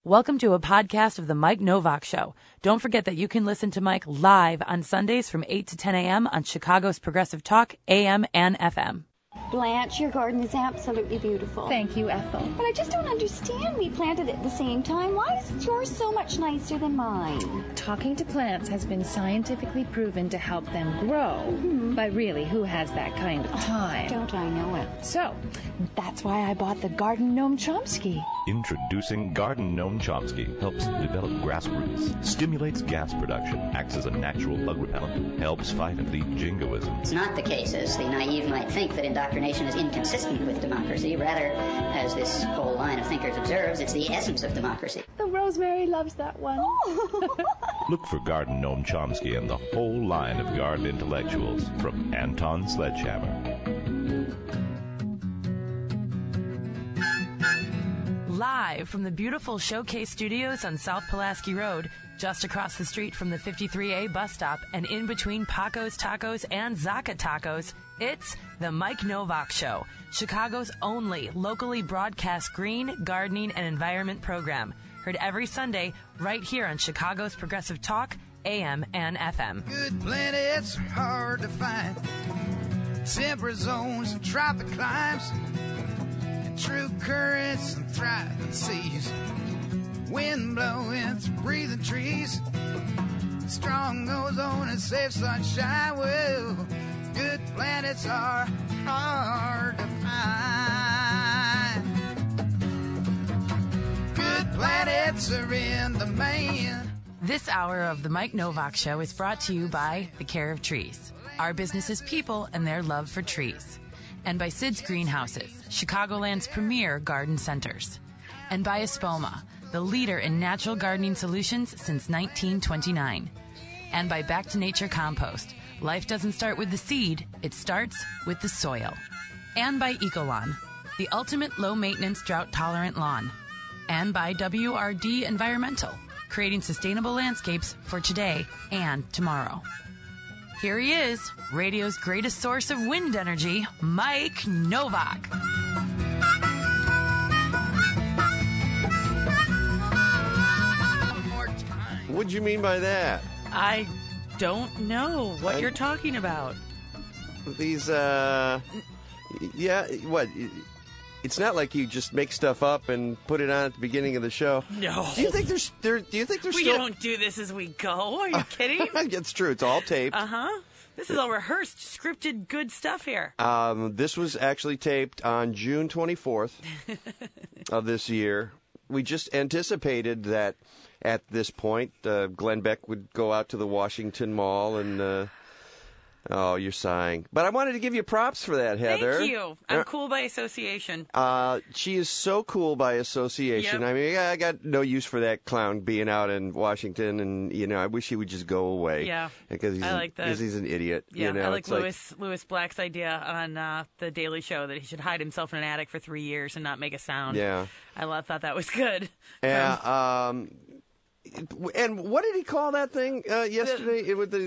Welcome to a podcast of The Mike Novak Show. Don't forget that you can listen to Mike live on Sundays from 8 to 10 a.m. on Chicago's Progressive Talk, AM and FM. Blanche, your garden is absolutely beautiful. Thank you, Ethel. But I just don't understand. We planted it at the same time. Why is yours so much nicer than mine? Talking to plants has been scientifically proven to help them grow. Mm-hmm. But really, who has that kind of time? Don't I know it? So, that's why I bought the Garden Gnome Chomsky. Introducing Garden Gnome Chomsky. Helps develop grass roots, stimulates gas production, acts as a natural bug repellent, helps fight and beat jingoism. It's not the case, as the naive might think, that indoctrination is inconsistent with democracy. Rather, as this whole line of thinkers observes, it's the essence of democracy. The Rosemary loves that one. Look for Garden Gnome Chomsky and the whole line of garden intellectuals from Anton Sledgehammer. Live from the beautiful Showcase Studios on South Pulaski Road, just across the street from the 53A bus stop and in between Paco's Tacos and Zaka Tacos, it's The Mike Novak Show, Chicago's only locally broadcast green, gardening, and environment program. Heard every Sunday right here on Chicago's Progressive Talk, AM and FM. Good planets are hard to find. Temperate zones and tropic climes. And true currents and thriving seas. Wind blowing through breathing trees. Strong ozone and safe sunshine. Well, good planets are hard to find. Good planets are in the main. This hour of The Mike Novak Show is brought to you by The Care of Trees, our business's people and their love for trees. And by Sid's Greenhouses, Chicagoland's premier garden centers. And by Espoma, the leader in natural gardening solutions since 1929. And by Back to Nature Compost. Life doesn't start with the seed, it starts with the soil. And by Ecolawn, the ultimate low-maintenance, drought-tolerant lawn. And by WRD Environmental, creating sustainable landscapes for today and tomorrow. Here he is, radio's greatest source of wind energy, Mike Novak. What'd you mean by that? I don't know what you're talking about. These, what? It's not like you just make stuff up and put it on at the beginning of the show. No. Do you think there's We don't do this as we go. Are you kidding? It's true. It's all taped. Uh-huh. This is all rehearsed, scripted, good stuff here. This was actually taped on June 24th of this year. We just anticipated that at this point, Glenn Beck would go out to the Washington Mall and... oh, you're sighing. But I wanted to give you props for that, Heather. Thank you. I'm cool by association. She is so cool by association. Yep. I mean, I got no use for that clown being out in Washington, and, I wish he would just go away. Yeah. Because he's an idiot. Yeah, I like it's Louis Black's idea on The Daily Show that he should hide himself in an attic for 3 years and not make a sound. Yeah. I thought that was good. Yeah. And what did he call that thing yesterday?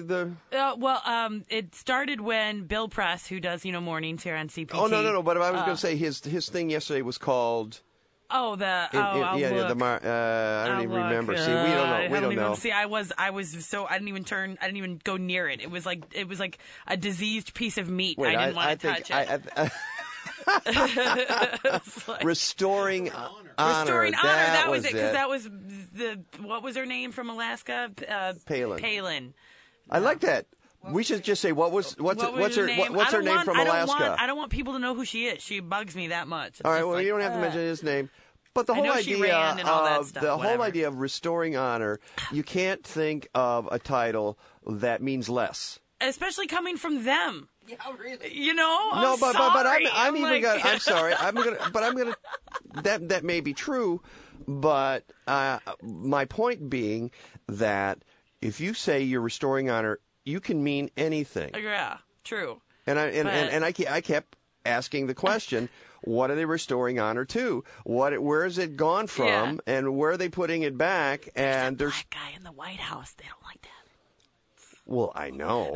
It started when Bill Press, who does mornings here on CPT. Oh no! But I was going to say his thing yesterday was called. I don't even remember. See, we don't know. See, I didn't even go near it. It was like a diseased piece of meat. Wait, I didn't want to touch it. Restoring honor. Restoring honor. That was it. Because that was what was her name from Alaska? Palin. I like that. We should just say what's her name from Alaska? I don't want people to know who she is. She bugs me that much. All right. Well, you don't have to mention his name. But the whole idea of restoring honor, you can't think of a title that means less. Especially coming from them. Yeah, really. No, but I'm sorry. That may be true, but my point being that if you say you're restoring honor, you can mean anything. Yeah, true. And I kept asking the question, what are they restoring honor to? Where has it gone from, and where are they putting it back? And there's a black guy in the White House. They don't like that. Well, I know.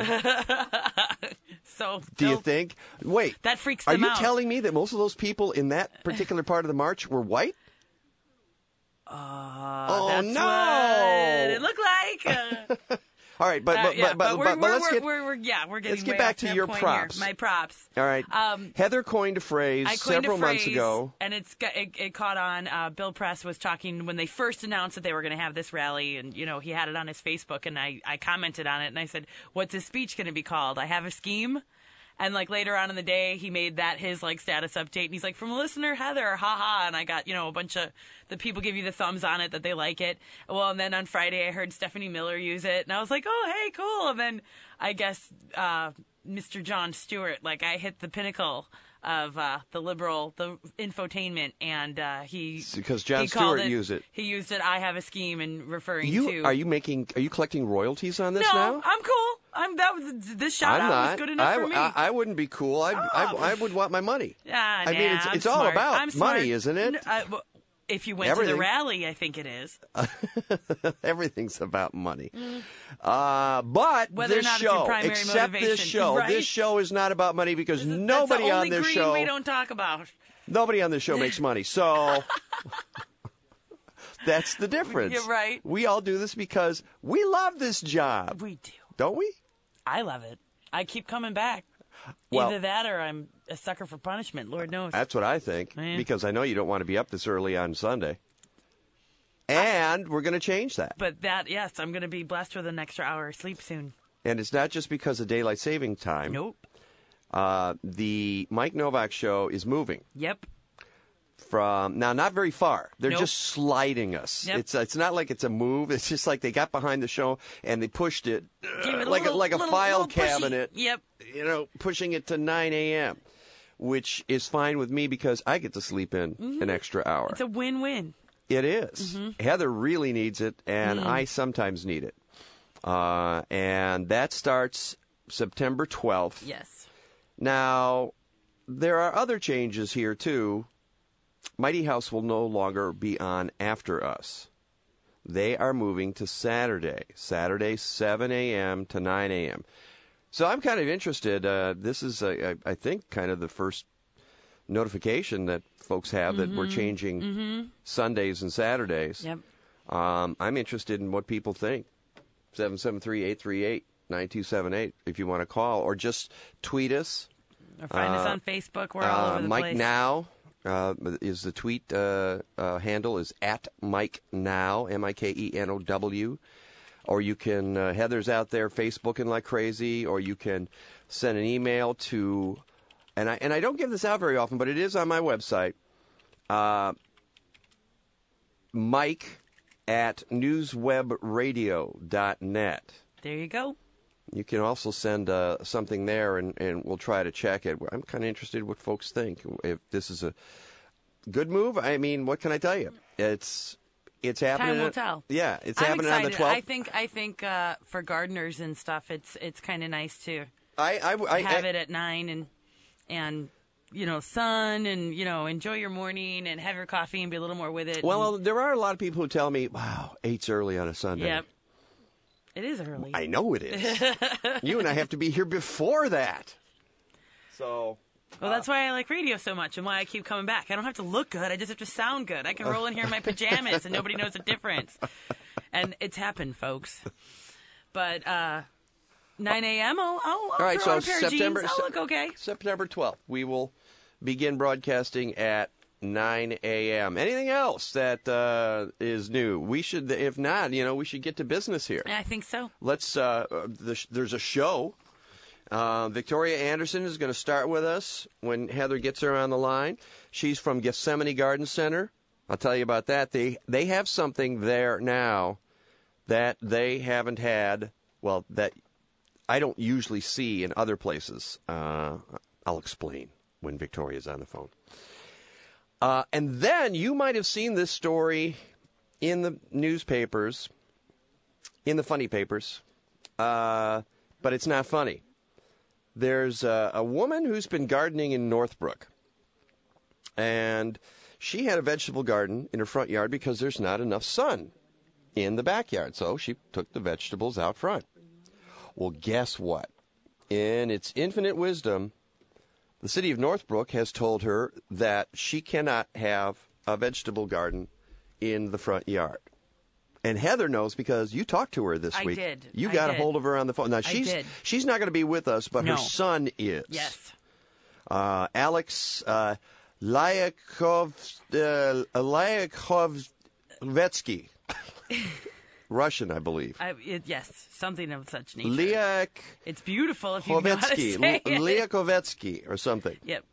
So do you think? Wait, that freaks them out. Are you telling me that most of those people in that particular part of the march were white? That's no! what it looked like. All right, but let's get back to your props. My props. All right. Heather coined a phrase several months ago, and it caught on. Bill Press was talking when they first announced that they were going to have this rally, and he had it on his Facebook, and I commented on it, and I said, "What's his speech going to be called? I have a scheme." And later on in the day, he made that his status update, and he's like, "From listener Heather, haha." And I got a bunch of the people give you the thumbs on it that they like it. Well, and then on Friday I heard Stephanie Miller use it, and I was like, "Oh, hey, cool." And then I guess Mr. Jon Stewart, I hit the pinnacle of the infotainment, and because Jon Stewart used it. He used it. I have a scheme, and referring to. Are you collecting royalties on this no, now? No, I'm cool. This shout out was good enough for me. I wouldn't be cool. I would want my money. I mean, it's all about money, isn't it? If you went to the rally, I think it is. Everything's about money. But whether this or not show, it's your primary except motivation, this show, right? This show is not about money because nobody on this show. That's the only green we don't talk about. Nobody on this show makes money, so that's the difference. You're right. We all do this because we love this job. We do, don't we? I love it. I keep coming back. Well, either that or I'm a sucker for punishment. Lord knows. That's what I think, because I know you don't want to be up this early on Sunday. And we're going to change that. But yes, I'm going to be blessed with an extra hour of sleep soon. And it's not just because of daylight saving time. Nope. The Mike Novak show is moving. Yep. From now, not very far. They're just sliding us. Yep. It's not like it's a move. It's just like they got behind the show and they pushed it, like a file cabinet. Pushy. Yep. Pushing it to 9 a.m., which is fine with me because I get to sleep in an extra hour. It's a win-win. It is. Mm-hmm. Heather really needs it, and I sometimes need it. And that starts September 12th. Yes. Now, there are other changes here, too. Mighty House will no longer be on after us. They are moving to Saturday, 7 a.m. to 9 a.m. So I'm kind of interested. This is, I think, kind of the first notification that folks have that we're changing Sundays and Saturdays. Yep. I'm interested in what people think. 773-838-9278 if you want to call, or just tweet us. Or find us on Facebook. We're all over the Mike place. Now is the tweet handle is at Mike Now, MikeENOW. Or you can, Heather's out there Facebooking like crazy, or you can send an email to, and I don't give this out very often, but it is on my website, Mike@newswebradio.net. There you go. You can also send something there, and we'll try to check it. I'm kind of interested in what folks think. If this is a good move, I mean, what can I tell you? It's happening. Time will tell. Yeah, it's I'm happening excited. on the 12th. I think for gardeners and stuff, it's kind of nice to I have it at 9 and sun and enjoy your morning and have your coffee and be a little more with it. Well, there are a lot of people who tell me, "Wow, 8's early on a Sunday." Yep. It is early. I know it is. You and I have to be here before that. So. Well, that's why I like radio so much and why I keep coming back. I don't have to look good. I just have to sound good. I can roll in here in my pajamas and nobody knows the difference. And it's happened, folks. But 9 a.m., I'll all right, throw so on a pair of jeans. I'll look okay. September 12th, we will begin broadcasting at 9 a.m. Anything else that is new? We should, if not, we should get to business here. I think so. Let's. There's a show. Victoria Anderson is going to start with us when Heather gets her on the line. She's from Gethsemane Garden Center. I'll tell you about that. They have something there now that they haven't had, well, that I don't usually see in other places. I'll explain when Victoria's on the phone. And then you might have seen this story in the newspapers, in the funny papers, but it's not funny. There's a woman who's been gardening in Northbrook, and she had a vegetable garden in her front yard because there's not enough sun in the backyard, so she took the vegetables out front. Well, guess what? In its infinite wisdom, the city of Northbrook has told her that she cannot have a vegetable garden in the front yard. And Heather knows because you talked to her this week. I did. You got a hold of her on the phone. Now, she's not going to be with us, but her son is. Yes. Alex Lyakovetsky. Russian, I believe. Yes, something of such nature. It's beautiful if you know how to say it. Lyakovetsky or something. Yep.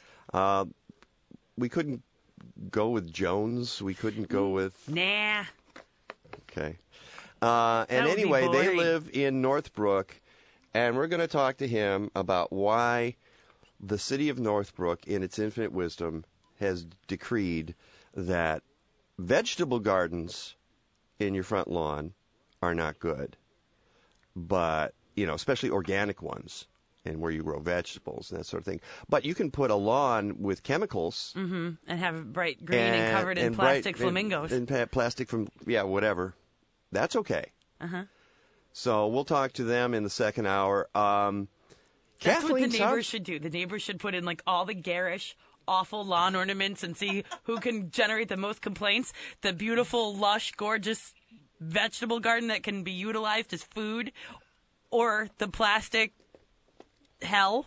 We couldn't go with Jones. We couldn't go with... Nah. Okay. And anyway, they live in Northbrook, and we're going to talk to him about why the city of Northbrook, in its infinite wisdom, has decreed that vegetable gardens in your front lawn are not good. But, especially organic ones and where you grow vegetables and that sort of thing. But you can put a lawn with chemicals. Mm-hmm. And have it bright green and covered in plastic flamingos. And plastic from, whatever. That's okay. Uh-huh. So we'll talk to them in the second hour. That's what the neighbors should do. The neighbors should put in all the garish, awful lawn ornaments and see who can generate the most complaints. The beautiful, lush, gorgeous vegetable garden that can be utilized as food, or the plastic hell.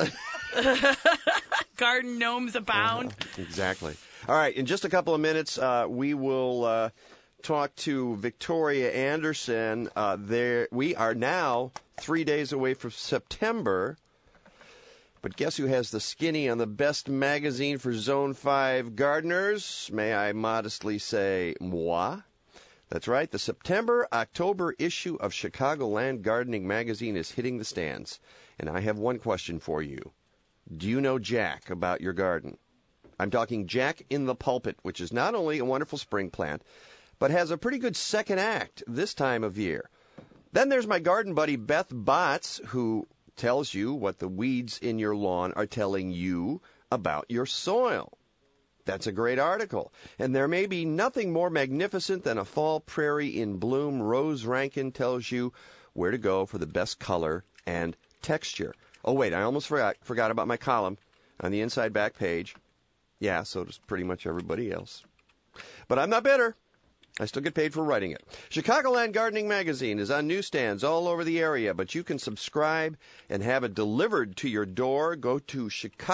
Garden gnomes abound. Exactly. All right, in just a couple of minutes, we will talk to Victoria Anderson. We are now 3 days away from September. But guess who has the skinny on the best magazine for Zone 5 gardeners? May I modestly say, moi? That's right. The September-October issue of Chicagoland Gardening Magazine is hitting the stands. And I have one question for you. Do you know Jack about your garden? I'm talking Jack in the Pulpit, which is not only a wonderful spring plant, but has a pretty good second act this time of year. Then there's my garden buddy Beth Botts, who tells you what the weeds in your lawn are telling you about your soil. That's a great article. And there may be nothing more magnificent than a fall prairie in bloom. Rose Rankin tells you where to go for the best color and texture. Oh, wait, I almost forgot about my column on the inside back page. Yeah, so does pretty much everybody else. But I'm not bitter. I still get paid for writing it. Chicagoland Gardening Magazine is on newsstands all over the area, but you can subscribe and have it delivered to your door. Go to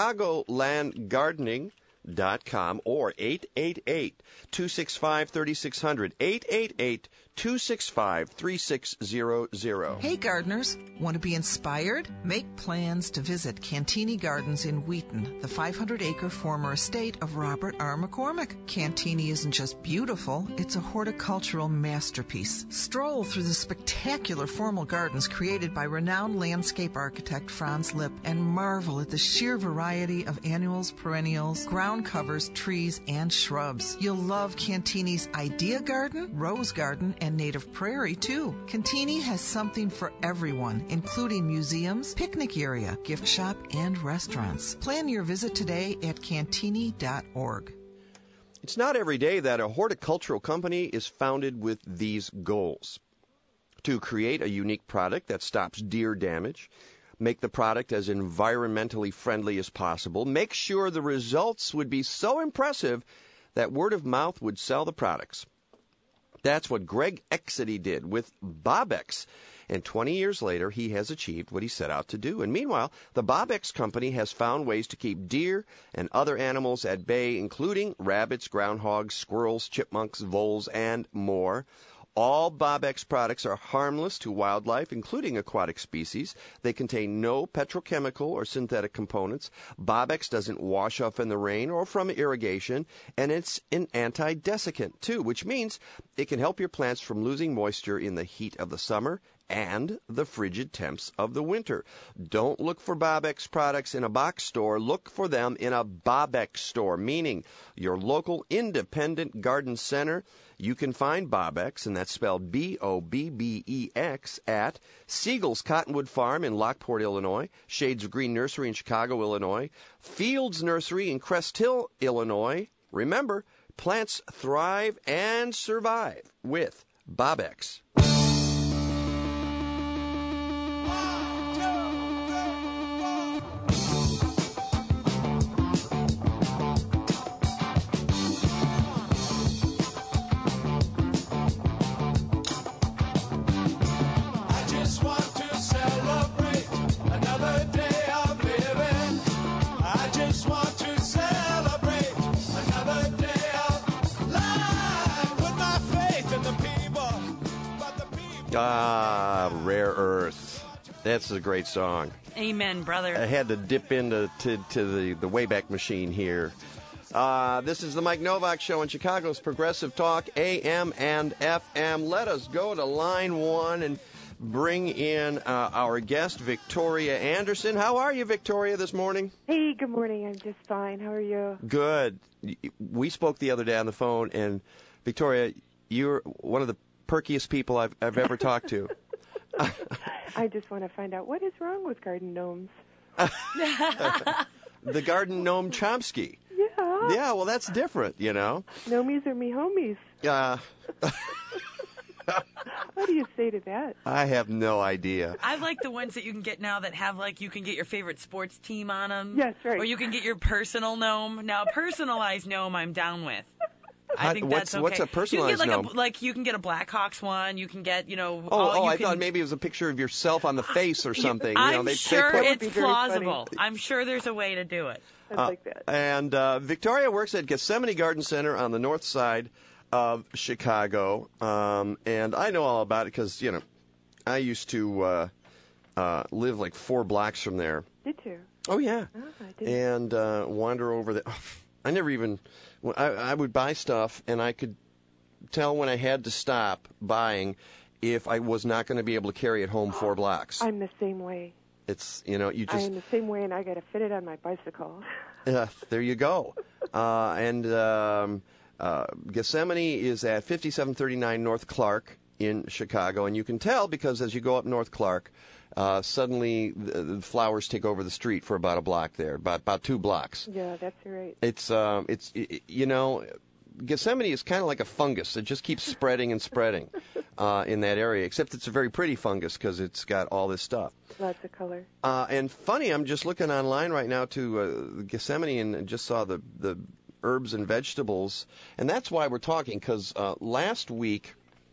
ChicagolandGardening.com or 888-265-3600, 888-265-3600. Hey gardeners, want to be inspired? Make plans to visit Cantini Gardens in Wheaton, the 500-acre former estate of Robert R. McCormick. Cantini isn't just beautiful, it's a horticultural masterpiece. Stroll through the spectacular formal gardens created by renowned landscape architect Franz Lipp and marvel at the sheer variety of annuals, perennials, ground covers, trees, and shrubs. You'll love Cantini's Idea Garden, Rose Garden, and Native Prairie, too. Cantini has something for everyone, including museums, picnic area, gift shop, and restaurants. Plan your visit today at cantini.org. It's not every day that a horticultural company is founded with these goals: to create a unique product that stops deer damage, make the product as environmentally friendly as possible, make sure the results would be so impressive that word of mouth would sell the products. That's what Greg Exedy did with Bobex. And 20 years later, he has achieved what he set out to do. And meanwhile, the Bobex company has found ways to keep deer and other animals at bay, including rabbits, groundhogs, squirrels, chipmunks, voles, and more. All Bobex products are harmless to wildlife, including aquatic species. They contain no petrochemical or synthetic components. Bobex doesn't wash off in the rain or from irrigation, and it's an anti-desiccant, too, which means it can help your plants from losing moisture in the heat of the summer and the frigid temps of the winter. Don't look for Bobex products in a box store. Look for them in a Bobex store, meaning your local independent garden center. You can find Bobex, and that's spelled B-O-B-B-E-X, at Siegel's Cottonwood Farm in Lockport, Illinois, Shades of Green Nursery in Chicago, Illinois, Fields Nursery in Crest Hill, Illinois. Remember, plants thrive and survive with Bobex. Ah, Rare Earth. That's a great song. Amen, brother. I had to dip into the Wayback Machine here. This is the Mike Novak Show in Chicago's Progressive Talk, AM and FM. Let us go to line one and bring in our guest, Victoria Anderson. How are you, Victoria, this morning? Hey, good morning. I'm just fine. How are you? Good. We spoke the other day on the phone, and Victoria, you're one of the perkiest people I've ever talked to. I just want to find out what is wrong with garden gnomes. The garden gnome Chomsky. Yeah. Yeah, well, that's different, you know. Gnomies are me homies. What do you say to that? I have no idea. I like the ones that you can get now that have, like, you can get your favorite sports team on them. Yes, right. Or you can get your personal gnome. Now, a personalized gnome I'm down with. I think that's okay. What's a personalized gnome? You can get a Blackhawks one. You can get, I thought maybe it was a picture of yourself on the face or something. I'm sure it's plausible. I'm sure there's a way to do it. I like that. And Victoria works at Gethsemane Garden Center on the north side of Chicago. And I know all about it because, I used to live like 4 blocks from there. Did you? Oh, yeah. Oh, I didn't. And wander over there. I never even... I would buy stuff, and I could tell when I had to stop buying if I was not going to be able to carry it home 4 blocks. I'm the same way. It's, you just... I'm the same way, and I got to fit it on my bicycle. There you go. Gethsemane is at 5739 North Clark in Chicago, and you can tell because as you go up North Clark, suddenly the flowers take over the street for about a block there, about 2 blocks. Yeah, that's right. It's Gethsemane is kind of like a fungus. It just keeps spreading and spreading in that area, except it's a very pretty fungus because it's got all this stuff. Lots of color. And funny, I'm just looking online right now to Gethsemane and just saw the herbs and vegetables, and that's why we're talking, because last week,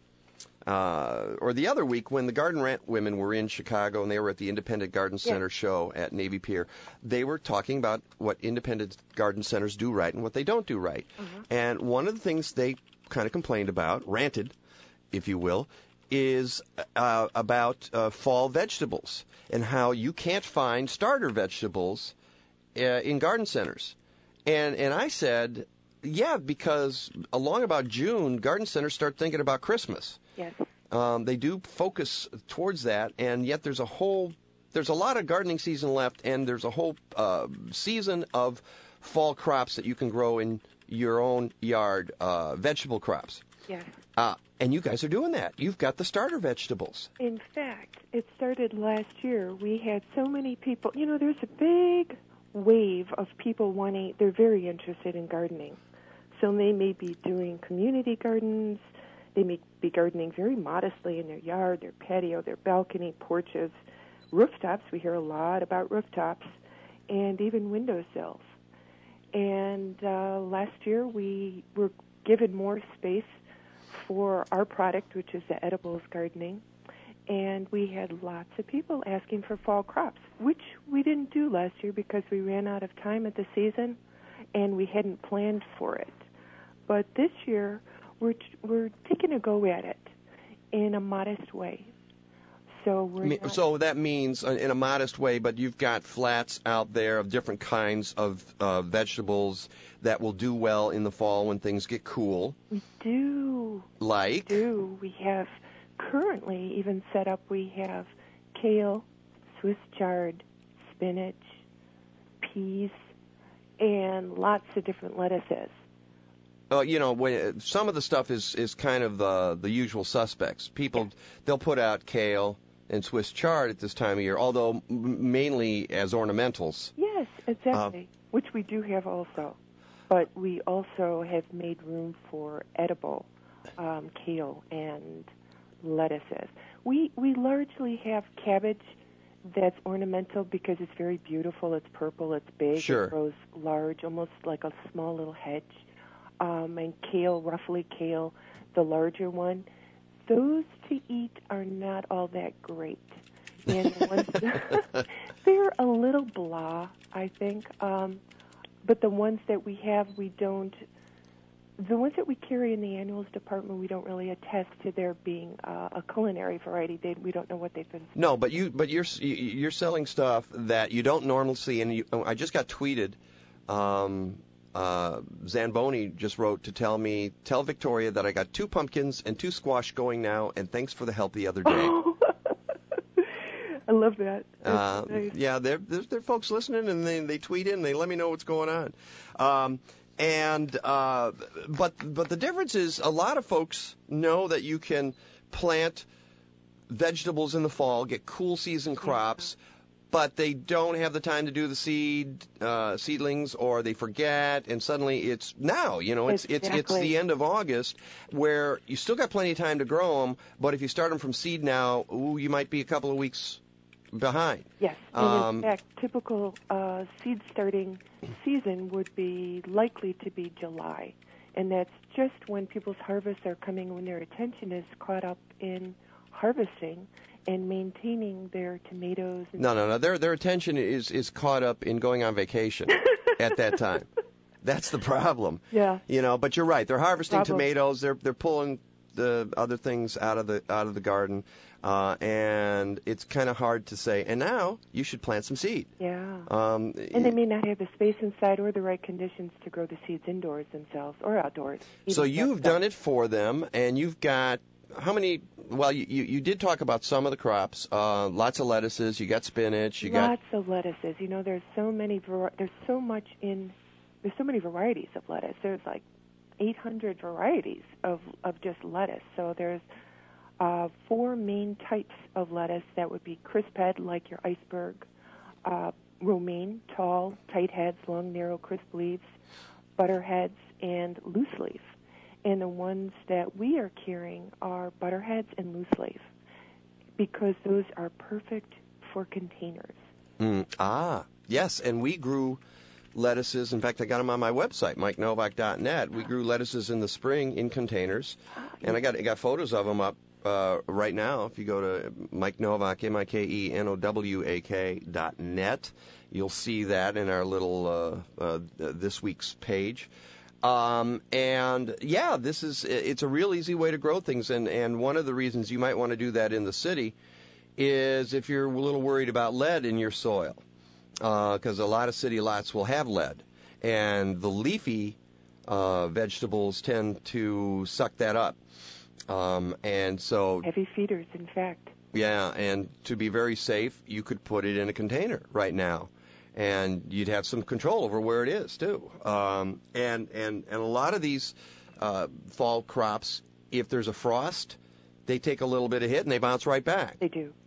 or the other week, when the Garden Rant women were in Chicago and they were at the Independent Garden Center show at Navy Pier, they were talking about what independent garden centers do right and what they don't do right. And one of the things they kind of complained about, ranted, if you will, is about fall vegetables and how you can't find starter vegetables in garden centers. And I said, yeah, because along about June, garden centers start thinking about Christmas. Yes. They do focus towards that, and yet there's a lot of gardening season left, and there's a whole season of fall crops that you can grow in your own yard, vegetable crops. Yes. And you guys are doing that. You've got the starter vegetables. In fact, it started last year. We had so many people. There's a big wave of people they're very interested in gardening. So they may be doing community gardens. They may be gardening very modestly in their yard, their patio, their balcony, porches, rooftops. We hear a lot about rooftops, and even windowsills. And last year we were given more space for our product, which is the edibles gardening. And we had lots of people asking for fall crops, which we didn't do last year because we ran out of time at the season and we hadn't planned for it. But this year, we're taking a go at it in a modest way. So that means in a modest way, but you've got flats out there of different kinds of vegetables that will do well in the fall when things get cool. We do. Like? We do. We have currently even set up, we have kale, Swiss chard, spinach, peas, and lots of different lettuces. Some of the stuff is kind of the usual suspects. People, they'll put out kale and Swiss chard at this time of year, although mainly as ornamentals. Yes, exactly, which we do have also. But we also have made room for edible kale and lettuces. We largely have cabbage that's ornamental because it's very beautiful. It's purple, it's big, Sure. It grows large, almost like a small little hedge. And kale, roughly kale, the larger one, those to eat are not all that great. And the ones they're a little blah, I think. But the ones that we have, we don't The ones that we carry in the annuals department, we don't really attest to there being a culinary variety. We don't know what they've been. No, but you're selling stuff that you don't normally see, and I just got tweeted. Zamboni just wrote to tell Victoria that I got 2 pumpkins and 2 squash going now, and thanks for the help the other day. I love that. Nice. Yeah, there are folks listening, and they tweet in, and they let me know what's going on. But the difference is a lot of folks know that you can plant vegetables in the fall, get cool season crops, but they don't have the time to do the seedlings, or they forget, and suddenly it's now. It's the end of August, where you still got plenty of time to grow them, but if you start them from seed now, you might be a couple of weeks behind. Yes, and in fact, typical seed starting season would be likely to be July, and that's just when people's harvests are coming, when their attention is caught up in harvesting and maintaining their tomatoes. No. Their attention is caught up in going on vacation at that time. That's the problem. Yeah. But you're right. They're harvesting tomatoes. They're pulling the other things out of the garden. And it's kind of hard to say, and now you should plant some seed. Yeah. And they may not have the space inside or the right conditions to grow the seeds indoors themselves or outdoors. So you've done it for them, and you've got how many? Well, you did talk about some of the crops. Lots of lettuces. You got spinach. Lots of lettuces. There's so many. There's so many varieties of lettuce. There's like 800 varieties of just lettuce. So there's 4 main types of lettuce. That would be crisp head, like your iceberg, romaine, tall, tight heads, long, narrow, crisp leaves, butterheads, and loose leaf. And the ones that we are carrying are butterheads and loose leaf, because those are perfect for containers. Yes, and we grew lettuces. In fact, I got them on my website, MikeNovak.net. We grew lettuces in the spring in containers, and I got photos of them up right now. If you go to Mike Novak, MikeNowak.net, you'll see that in our little this week's page. It's a real easy way to grow things, and one of the reasons you might want to do that in the city is if you're a little worried about lead in your soil, because a lot of city lots will have lead, and the leafy vegetables tend to suck that up, and so heavy feeders, in fact. Yeah, and to be very safe, you could put it in a container right now. And you'd have some control over where it is too. And a lot of these fall crops, if there's a frost, they take a little bit of hit and they bounce right back. They do.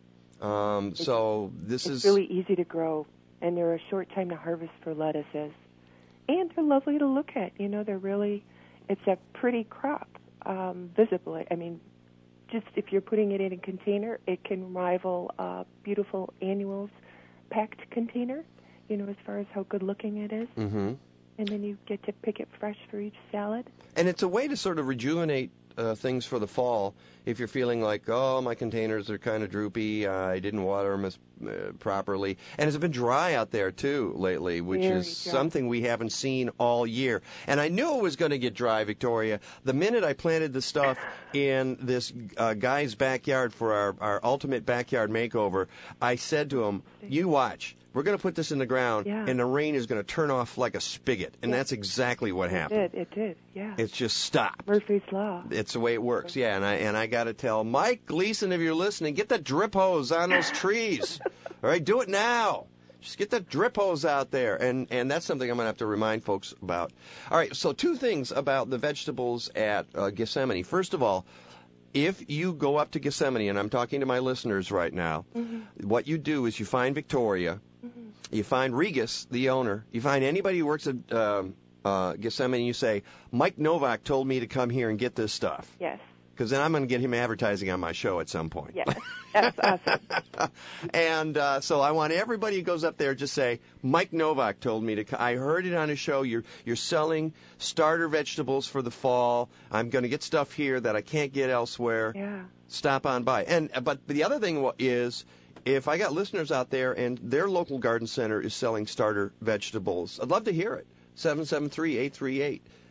It's really easy to grow, and they're a short time to harvest for lettuces, and they're lovely to look at. It's a pretty crop visibly. I mean, just if you're putting it in a container, it can rival beautiful annuals packed container. As far as how good-looking it is. Mm-hmm. And then you get to pick it fresh for each salad. And it's a way to sort of rejuvenate things for the fall if you're feeling like, my containers are kind of droopy, I didn't water them properly. And it's been dry out there, too, lately, which is something we haven't seen all year. And I knew it was going to get dry, Victoria. The minute I planted the stuff in this guy's backyard for our ultimate backyard makeover, I said to him, you watch. We're going to put this in the ground, and the rain is going to turn off like a spigot. And that's exactly what happened. It did, yeah. It's just stopped. Murphy's Law. It's the way it works, yeah. And I got to tell Mike Gleason, if you're listening, get that drip hose on those trees. All right, do it now. Just get that drip hose out there. And that's something I'm going to have to remind folks about. All right, so 2 things about the vegetables at Gethsemane. First of all, if you go up to Gethsemane, and I'm talking to my listeners right now, what you do is you find Victoria, you find Regis, the owner, you find anybody who works at Gethsemane, and you say, Mike Novak told me to come here and get this stuff. Yes. Because then I'm going to get him advertising on my show at some point. Yes, that's awesome. And so I want everybody who goes up there just say, Mike Novak told me to. I heard it on his show. You're selling starter vegetables for the fall. I'm going to get stuff here that I can't get elsewhere. Yeah. Stop on by. But the other thing is, if I got listeners out there and their local garden center is selling starter vegetables, I'd love to hear it. 773-838.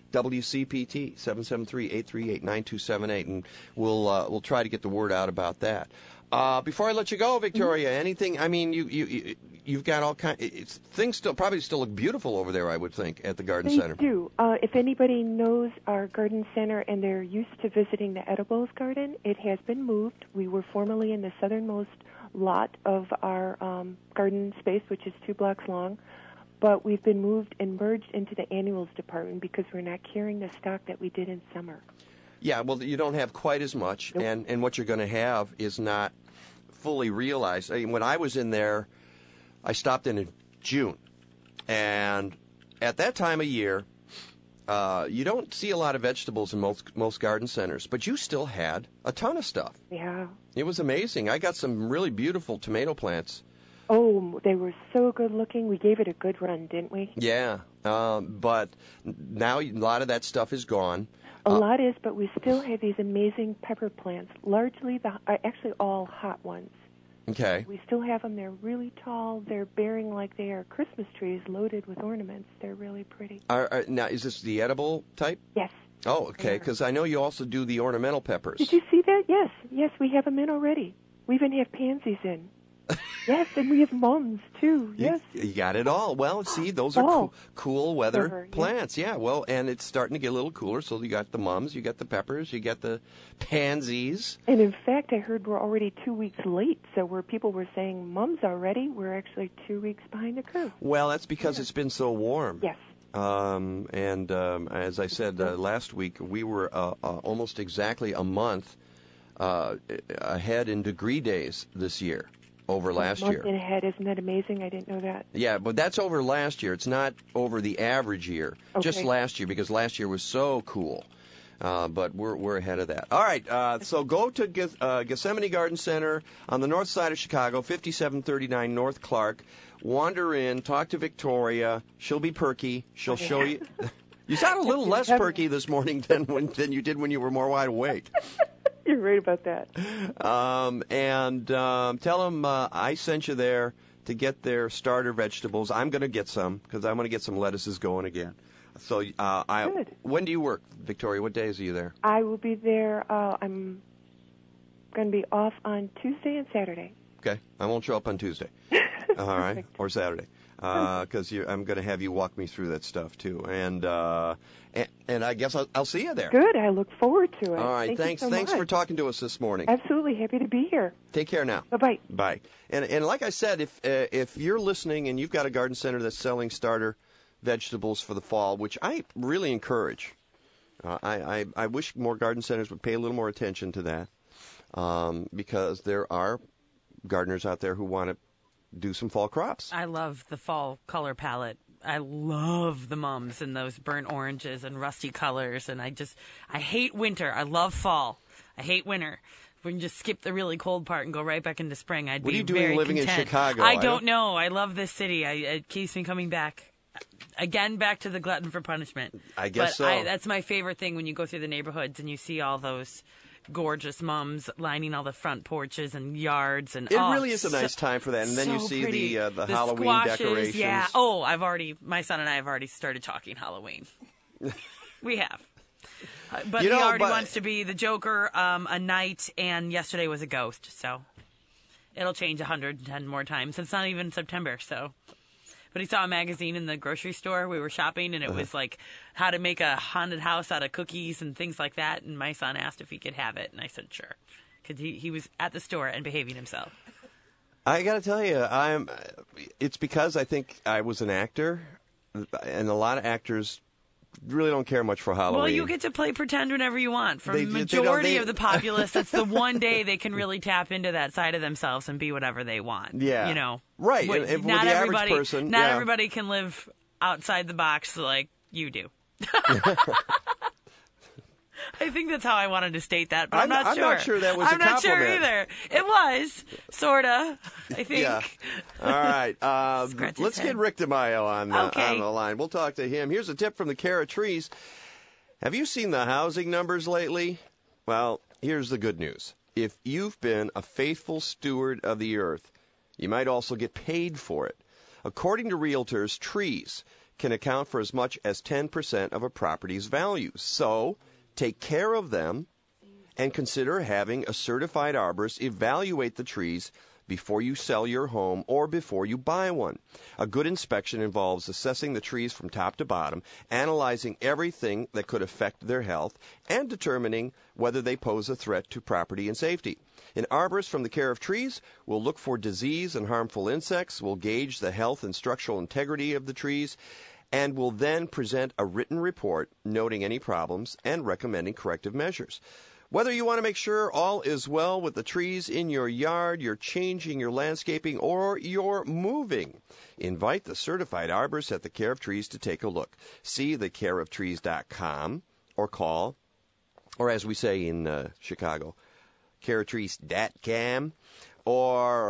WCPT 773-838-9278, and we'll try to get the word out about that. Before I let you go, Victoria, anything? I mean, you've got all kinds. Things probably still look beautiful over there, I would think, at the garden center. They do. If anybody knows our garden center and they're used to visiting the Edibles Garden, it has been moved. We were formerly in the southernmost lot of our garden space, which is 2 blocks long, but we've been moved and merged into the annuals department because we're not carrying the stock that we did in summer. Yeah, well, you don't have quite as much, Nope. and what you're going to have is not fully realized. I mean, when I was in there, I stopped in June, and at that time of year, you don't see a lot of vegetables in most garden centers, but you still had a ton of stuff. Yeah. It was amazing. I got some really beautiful tomato plants. Oh, they were so good looking. We gave it a good run, didn't we? Yeah, but now a lot of that stuff is gone. A lot is, but we still have these amazing pepper plants, largely actually all hot ones. Okay. We still have them. They're really tall. They're bearing like they are Christmas trees loaded with ornaments. They're really pretty. Now, is this the edible type? Yes. Oh, okay, because I know you also do the ornamental peppers. Did you see that? Yes. Yes, we have them in already. We even have pansies in. Yes, and we have mums, too. Yes. You got it all. Well, see, those are cool weather Sure, plants. Yeah, well, and it's starting to get a little cooler, so you got the mums, you got the peppers, you got the pansies. And in fact, I heard we're already 2 weeks late. So where people were saying mums already, we're actually 2 weeks behind the curve. Well, that's because it's been so warm. Yes. And as I said last week, we were almost exactly a month ahead in degree days this year over last year. A month ahead. Isn't that amazing? I didn't know that. Yeah, but that's over last year. It's not over the average year. Okay. Just last year, because last year was so cool. But we're ahead of that. All right, so go to Gethsemane Garden Center on the north side of Chicago, 5739 North Clark. Wander in, talk to Victoria. She'll be perky. She'll show you. You sound a little less perky this morning than you did when you were more wide awake. You're right about that. And tell them I sent you there to get their starter vegetables. I'm going to get some because I'm going to get some lettuces going again. So Good. When do you work, Victoria? What days are you there? I will be there. I'm going to be off on Tuesday and Saturday. Okay. I won't show up on Tuesday. All right. Or Saturday. Because I'm going to have you walk me through that stuff, too. And I guess I'll see you there. Good. I look forward to it. All right. Thanks so Thanks much. for talking to us this morning. Absolutely. Happy to be here. Take care now. Bye-bye. Bye. And like I said, if you're listening and you've got a garden center that's selling starter vegetables for the fall, which I really encourage, I wish more garden centers would pay a little more attention to that, because there are gardeners out there who want to do some fall crops. I love the fall color palette. I love the mums and those burnt oranges and rusty colors. And I hate winter. I love fall. I hate winter. If we can just skip the really cold part and go right back into spring, I'd be very content. What are you doing living in Chicago? I don't know. I love this city. It keeps me coming back. Again, back to the glutton for punishment. I guess so. That's my favorite thing when you go through the neighborhoods and you see all those gorgeous mums lining all the front porches and yards, and it really is a nice time for that. And then you see the Halloween squashes, decorations. Yeah. Oh, my son and I have already started talking Halloween. We have. But he already wants to be the Joker a night, and yesterday was a ghost. So it'll change 110 more times. It's not even September, so. But he saw a magazine in the grocery store. We were shopping, and it was like how to make a haunted house out of cookies and things like that. And my son asked if he could have it, and I said sure, because he was at the store and behaving himself. I got to tell you, it's because I think I was an actor, and a lot of actors really don't care much for Halloween. Well, you get to play pretend whenever you want. For the majority of the populace, that's the one day they can really tap into that side of themselves and be whatever they want. Yeah. You know. Right. And not the average person. Not everybody can live outside the box like you do. I think that's how I wanted to state that, but I'm not sure. I'm not sure that was a compliment. I'm not sure either. It was, sorta, I think. Yeah. All right. Let's get Rick DeMaio on the line. We'll talk to him. Here's a tip from the Care of Trees. Have you seen the housing numbers lately? Well, here's the good news. If you've been a faithful steward of the earth, you might also get paid for it. According to realtors, trees can account for as much as 10% of a property's value. So take care of them and consider having a certified arborist evaluate the trees before you sell your home or before you buy one. A good inspection involves assessing the trees from top to bottom, analyzing everything that could affect their health, and determining whether they pose a threat to property and safety. An arborist from the Care of Trees will look for disease and harmful insects, will gauge the health and structural integrity of the trees, and will then present a written report noting any problems and recommending corrective measures. Whether you want to make sure all is well with the trees in your yard, you're changing your landscaping, or you're moving, invite the certified arborist at the Care of Trees to take a look. See thecareoftrees.com or call, or as we say in Chicago, careoftrees.com or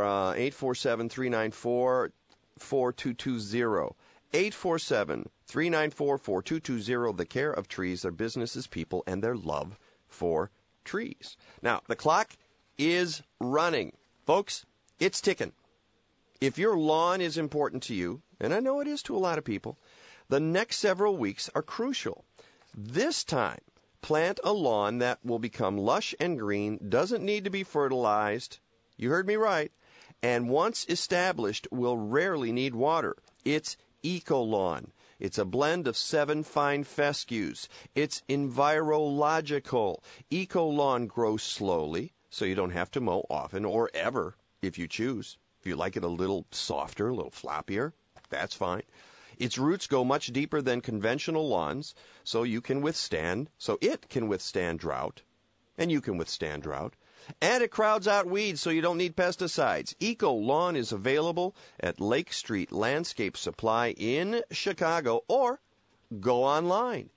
847-394-4220. 847-394-4220. The Care of Trees, their businesses, people, and their love for trees. Now, the clock is running. Folks, it's ticking. If your lawn is important to you, and I know it is to a lot of people, the next several weeks are crucial. This time, plant a lawn that will become lush and green, doesn't need to be fertilized. You heard me right. And once established, will rarely need water. It's Eco-Lawn. It's a blend of 7 fine fescues. It's envirological. Eco-Lawn grows slowly, so you don't have to mow often or ever if you choose. If you like it a little softer, a little floppier, that's fine. Its roots go much deeper than conventional lawns, so it can withstand drought, and you can withstand drought. And it crowds out weeds, so you don't need pesticides. Eco-Lawn is available at Lake Street Landscape Supply in Chicago, or go online.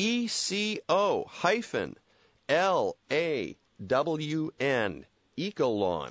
ECO-LAWN. Eco-Lawn.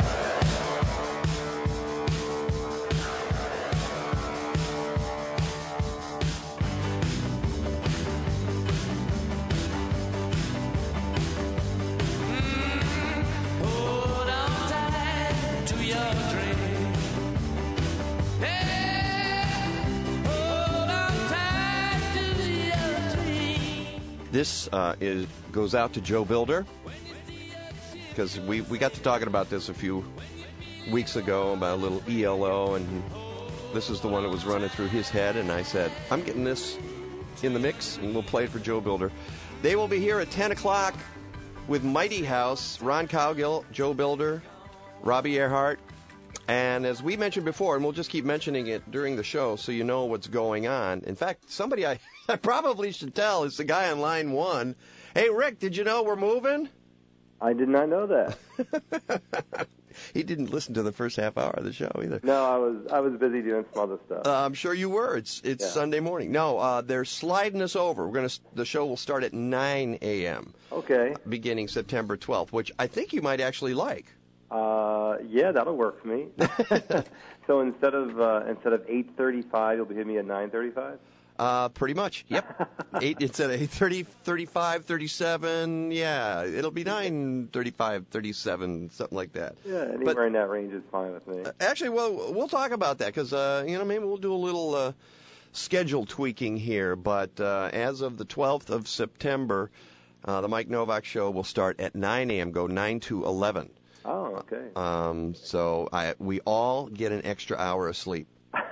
This goes out to Joe Builder, because we got to talking about this a few weeks ago about a little ELO, and this is the one that was running through his head, and I said, I'm getting this in the mix, and we'll play it for Joe Builder. They will be here at 10 o'clock with Mighty House, Ron Cowgill, Joe Builder, Robbie Earhart, and as we mentioned before, and we'll just keep mentioning it during the show so you know what's going on. In fact, somebody I probably should tell is the guy on line 1. Hey, Rick, did you know we're moving? I did not know that. He didn't listen to the first half hour of the show either. No, I was busy doing some other stuff. I'm sure you were. It's Sunday morning. No, they're sliding us over. The show will start at 9 a.m. Okay. Beginning September 12th, which I think you might actually like. Yeah, that'll work for me. So instead of 8:35, you'll be hitting me at 9:35. Pretty much. Yep. Instead of 8:30, 35, 37. Yeah, it'll be 9:35, 37, something like that. Yeah, anywhere in that range is fine with me. Actually, well, we'll talk about that because maybe we'll do a little schedule tweaking here. But as of the 12th of September, the Mike Novak Show will start at 9 a.m. Go 9 to 11. Oh, okay. So we all get an extra hour of sleep.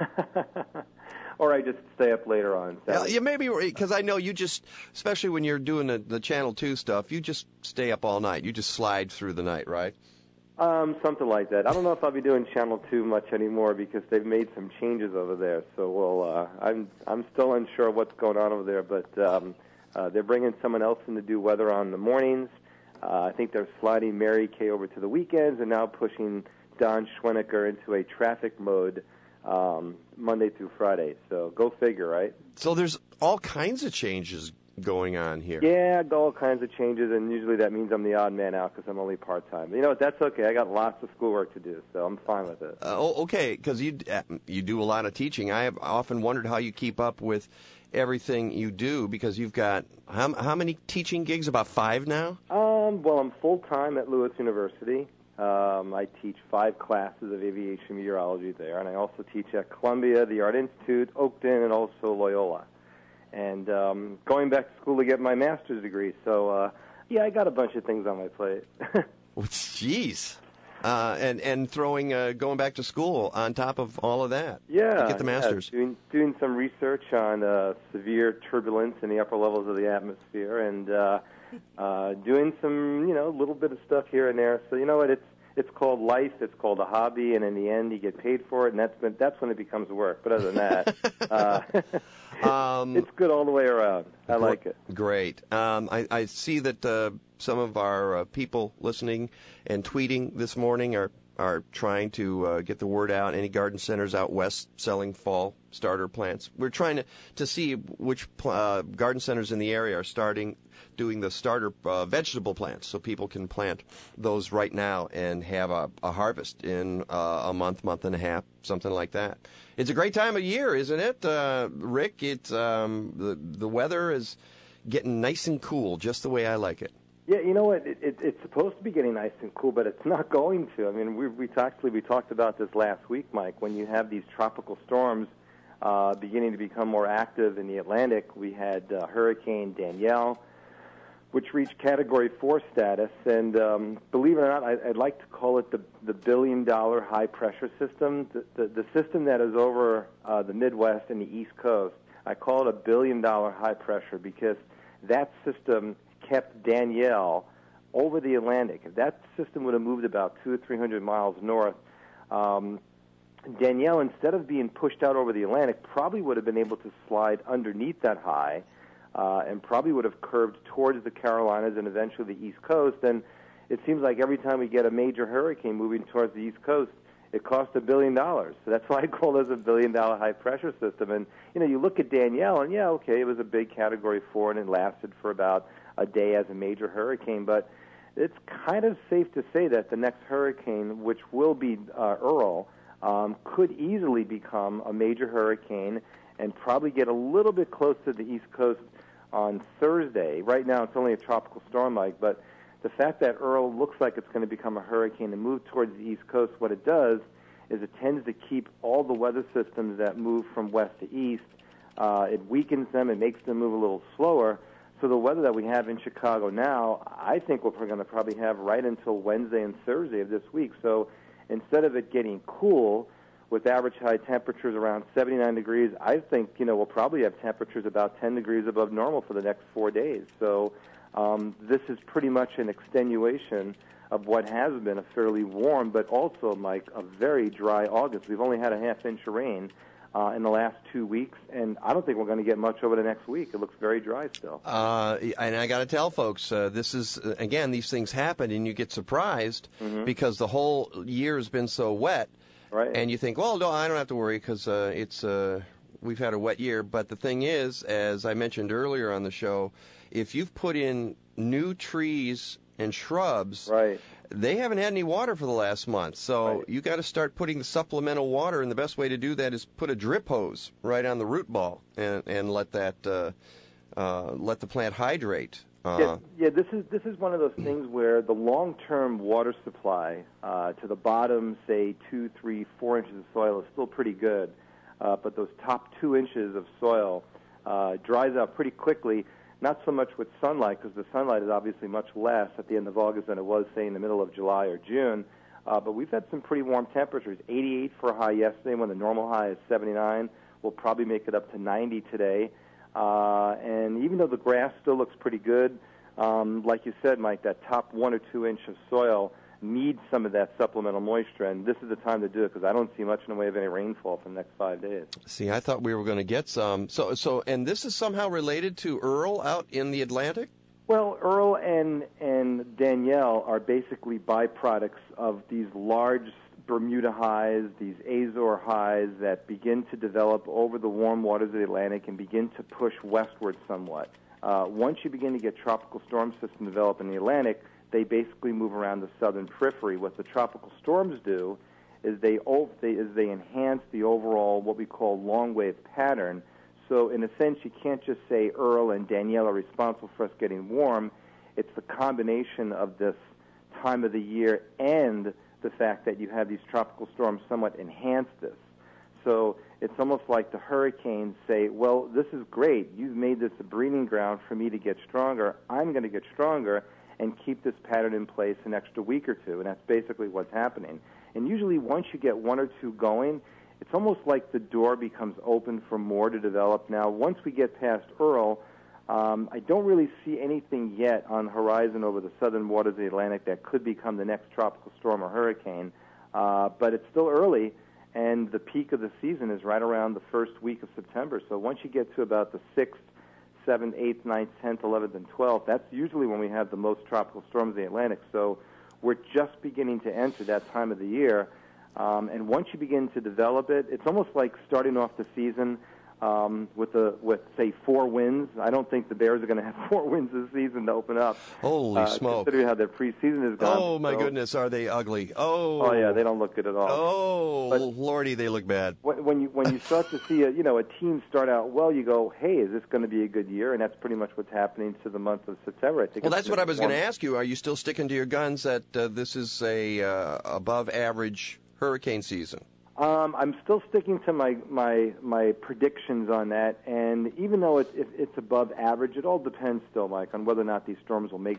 Or I just stay up later on. Yeah, maybe, because I know you just, especially when you're doing the Channel 2 stuff, you just stay up all night. You just slide through the night, right? Something like that. I don't know if I'll be doing Channel 2 much anymore because they've made some changes over there. So I'm still unsure what's going on over there, but they're bringing someone else in to do weather on the mornings. I think they're sliding Mary Kay over to the weekends and now pushing Don Schwenniker into a traffic mode Monday through Friday. So go figure, right? So there's all kinds of changes going on here. Yeah, all kinds of changes, and usually that means I'm the odd man out because I'm only part-time. You know what, that's okay. I got lots of schoolwork to do, so I'm fine with it. Okay, because you do a lot of teaching. I have often wondered how you keep up with everything you do because you've got, how many teaching gigs? About 5 now? Well, I'm full-time at Lewis University, I teach 5 classes of aviation meteorology there, and I also teach at Columbia, the Art Institute, Oakton, and also Loyola. And going back to school to get my master's degree. So, I got a bunch of things on my plate. Jeez. And throwing, going back to school on top of all of that. Yeah. To get the master's. Doing some research on severe turbulence in the upper levels of the atmosphere, and doing some, little bit of stuff here and there. So, you know what, it's called life, it's called a hobby, and in the end you get paid for it, and that's when it becomes work. But other than that, it's good all the way around. I like it. Great. I see that some of our people listening and tweeting this morning are trying to get the word out. Any garden centers out west selling fall starter plants. We're trying to see which garden centers in the area are doing the starter vegetable plants, so people can plant those right now and have a harvest in a month and a half, something like that. It's a great time of year, isn't it, Rick? It's the weather is getting nice and cool, just the way I like it. Yeah, you know what? It's supposed to be getting nice and cool, but it's not going to. I mean, we talked about this last week, Mike. When you have these tropical storms beginning to become more active in the Atlantic, we had Hurricane Danielle, which reached Category 4 status, and believe it or not, I'd like to call it the billion-dollar high-pressure system, the system that is over the Midwest and the East Coast. I call it a billion-dollar high-pressure because that system kept Danielle over the Atlantic. If that system would have moved about 200 or 300 miles north, Danielle, instead of being pushed out over the Atlantic, probably would have been able to slide underneath that high and probably would have curved towards the Carolinas and eventually the East Coast. And it seems like every time we get a major hurricane moving towards the East Coast, it costs $1 billion. So that's why I call this a billion-dollar high-pressure system. And, you look at Danielle, and, yeah, okay, it was a big Category 4, and it lasted for about a day as a major hurricane. But it's kind of safe to say that the next hurricane, which will be Earl, could easily become a major hurricane and probably get a little bit close to the East Coast on Thursday. Right now it's only a tropical storm, Mike, but the fact that Earl looks like it's going to become a hurricane and move towards the East Coast, what it does is it tends to keep all the weather systems that move from west to east. It weakens them. It makes them move a little slower. So the weather that we have in Chicago now, I think we're going to probably have right until Wednesday and Thursday of this week. So instead of it getting cool with average high temperatures around 79 degrees, I think, we'll probably have temperatures about 10 degrees above normal for the next 4 days. So this is pretty much an extenuation of what has been a fairly warm, but also, Mike, a very dry August. We've only had a half-inch of rain in the last 2 weeks, and I don't think we're going to get much over the next week. It looks very dry still. And I got to tell folks, this is, again, these things happen, and you get surprised because the whole year has been so wet. Right. And you think, well, no, I don't have to worry because we've had a wet year. But the thing is, as I mentioned earlier on the show, if you've put in new trees and shrubs, right, they haven't had any water for the last month. So you got to start putting the supplemental water, and the best way to do that is put a drip hose right on the root ball and let the plant hydrate. This is one of those things where the long-term water supply to the bottom, say 2, 3, 4 inches of soil is still pretty good, but those top 2 inches of soil dries out pretty quickly. Not so much with sunlight, because the sunlight is obviously much less at the end of August than it was, say, in the middle of July or June. But we've had some pretty warm temperatures. 88 for a high yesterday, when the normal high is 79. We'll probably make it up to 90 today. And even though the grass still looks pretty good, like you said, Mike, that top 1 or 2 inch of soil needs some of that supplemental moisture, and this is the time to do it because I don't see much in the way of any rainfall for the next 5 days. See, I thought we were going to get some. So, and this is somehow related to Earl out in the Atlantic? Well, Earl and Danielle are basically byproducts of these large Bermuda highs, these Azore highs that begin to develop over the warm waters of the Atlantic and begin to push westward somewhat. Once you begin to get tropical storm systems develop in the Atlantic, they basically move around the southern periphery. What the tropical storms do is they enhance the overall what we call long wave pattern. So in a sense, you can't just say Earl and Danielle are responsible for us getting warm. It's the combination of this time of the year and the fact that you have these tropical storms somewhat enhance this. So it's almost like the hurricanes say, well, this is great. You've made this a breeding ground for me to get stronger. I'm going to get stronger and keep this pattern in place an extra week or two, and that's basically what's happening. And usually once you get one or two going, it's almost like the door becomes open for more to develop. Now, once we get past Earl, I don't really see anything yet on the horizon over the southern waters of the Atlantic that could become the next tropical storm or hurricane, but it's still early, and the peak of the season is right around the first week of September. So once you get to about the 6th, 7th, 8th, 9th, 10th, 11th, and 12th, that's usually when we have the most tropical storms in the Atlantic. So we're just beginning to enter that time of the year. And once you begin to develop it, it's almost like starting off the season with say 4 wins. I don't think the Bears are going to have 4 wins this season to open up. Holy smoke! Considering how their preseason has gone. Oh my goodness, are they ugly? Oh yeah, they don't look good at all. Oh, but Lordy, they look bad. When you start to see a team start out well, you go, hey, is this going to be a good year? And that's pretty much what's happening to the month of September. I think. Well, that's what I was going to ask you. Are you still sticking to your guns that this is a above average hurricane season? I'm still sticking to my predictions on that, and even though it's above average, it all depends still, Mike, on whether or not these storms will make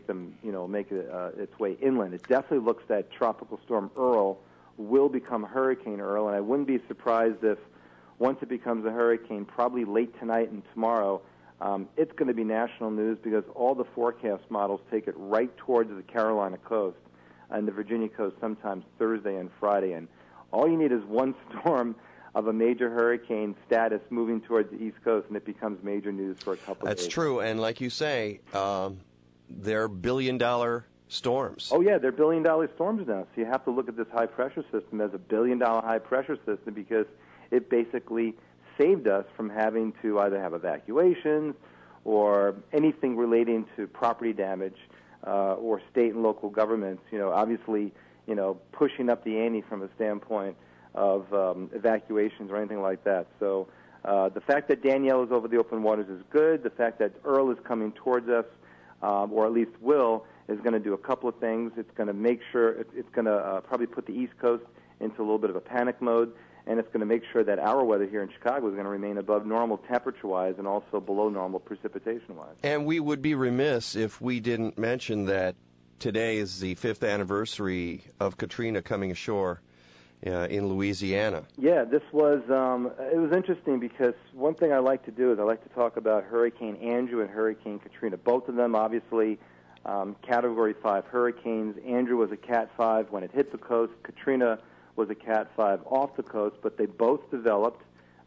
its way inland. It definitely looks that Tropical Storm Earl will become Hurricane Earl, and I wouldn't be surprised if once it becomes a hurricane, probably late tonight and tomorrow, it's going to be national news because all the forecast models take it right towards the Carolina coast and the Virginia coast sometimes Thursday and Friday, and all you need is one storm of a major hurricane status moving towards the East Coast, and it becomes major news for a couple of days. That's true, and like you say, they're billion-dollar storms. Oh, yeah, they're billion-dollar storms now. So you have to look at this high-pressure system as a billion-dollar high-pressure system because it basically saved us from having to either have evacuations or anything relating to property damage or state and local governments. Obviously, pushing up the ante from a standpoint of evacuations or anything like that. So the fact that Danielle is over the open waters is good. The fact that Earl is coming towards us, or at least will, is going to do a couple of things. It's going to make sure it's going to probably put the East Coast into a little bit of a panic mode, and it's going to make sure that our weather here in Chicago is going to remain above normal temperature-wise and also below normal precipitation-wise. And we would be remiss if we didn't mention that today is the 5th anniversary of Katrina coming ashore in Louisiana. Yeah, this was it was interesting because one thing I like to do is I like to talk about Hurricane Andrew and Hurricane Katrina. Both of them, obviously, Category 5 hurricanes. Andrew was a Cat 5 when it hit the coast. Katrina was a Cat 5 off the coast, but they both developed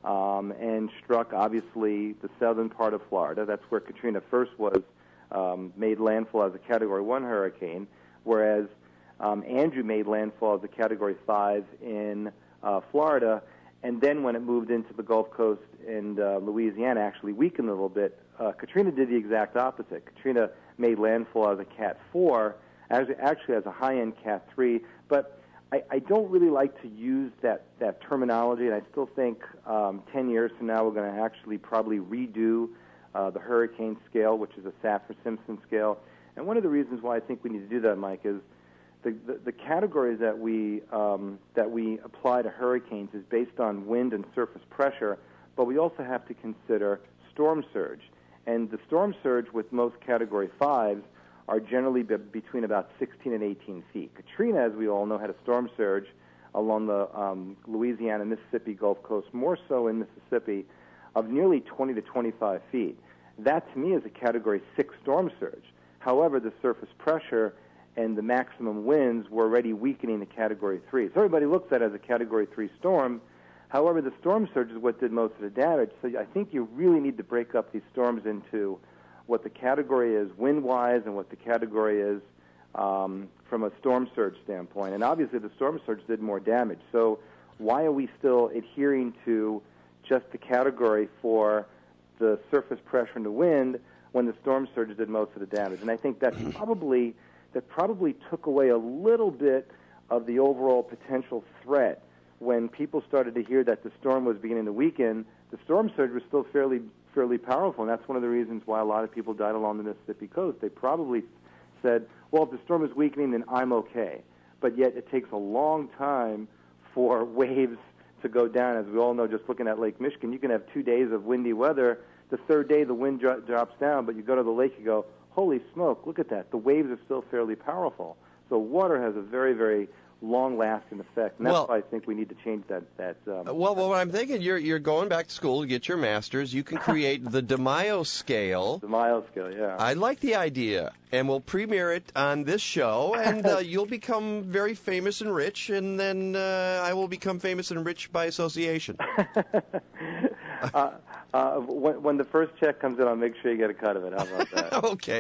and struck, obviously, the southern part of Florida. That's where Katrina first was. Made landfall as a Category 1 hurricane, whereas Andrew made landfall as a Category 5 in Florida, and then when it moved into the Gulf Coast and Louisiana, actually weakened a little bit. Katrina did the exact opposite. Katrina made landfall as a Cat 4, actually as a high-end Cat 3, but I don't really like to use that terminology, and I still think 10 years from now we're going to actually probably redo the hurricane scale, which is a Saffir-Simpson scale. And one of the reasons why I think we need to do that, Mike, is the categories that we apply to hurricanes is based on wind and surface pressure, but we also have to consider storm surge. And the storm surge with most Category 5s are generally between about 16 and 18 feet. Katrina, as we all know, had a storm surge along the Louisiana, Mississippi Gulf Coast, more so in Mississippi, of nearly 20 to 25 feet. That, to me, is a Category 6 storm surge. However, the surface pressure and the maximum winds were already weakening the Category 3. So everybody looks at it as a Category 3 storm. However, the storm surge is what did most of the damage. So I think you really need to break up these storms into what the category is wind-wise and what the category is from a storm surge standpoint. And obviously the storm surge did more damage. So why are we still adhering to just the category for the surface pressure and the wind when the storm surge did most of the damage? And I think that probably took away a little bit of the overall potential threat. When people started to hear that the storm was beginning to weaken, the storm surge was still fairly powerful, and that's one of the reasons why a lot of people died along the Mississippi coast. They probably said, well, if the storm is weakening, then I'm okay. But yet it takes a long time for waves to go down. As we all know, just looking at Lake Michigan, you can have 2 days of windy weather. The third day, the wind drops down, but you go to the lake, you go, holy smoke, look at that. The waves are still fairly powerful. So water has a very, very long-lasting effect, and that's why I think we need to change that. Well, what I'm thinking, you're going back to school to get your master's. You can create the DeMaio scale. DeMaio scale, yeah. I like the idea, and we'll premiere it on this show, and you'll become very famous and rich, and then I will become famous and rich by association. When the first check comes in, I'll make sure you get a cut of it. How about that? Okay.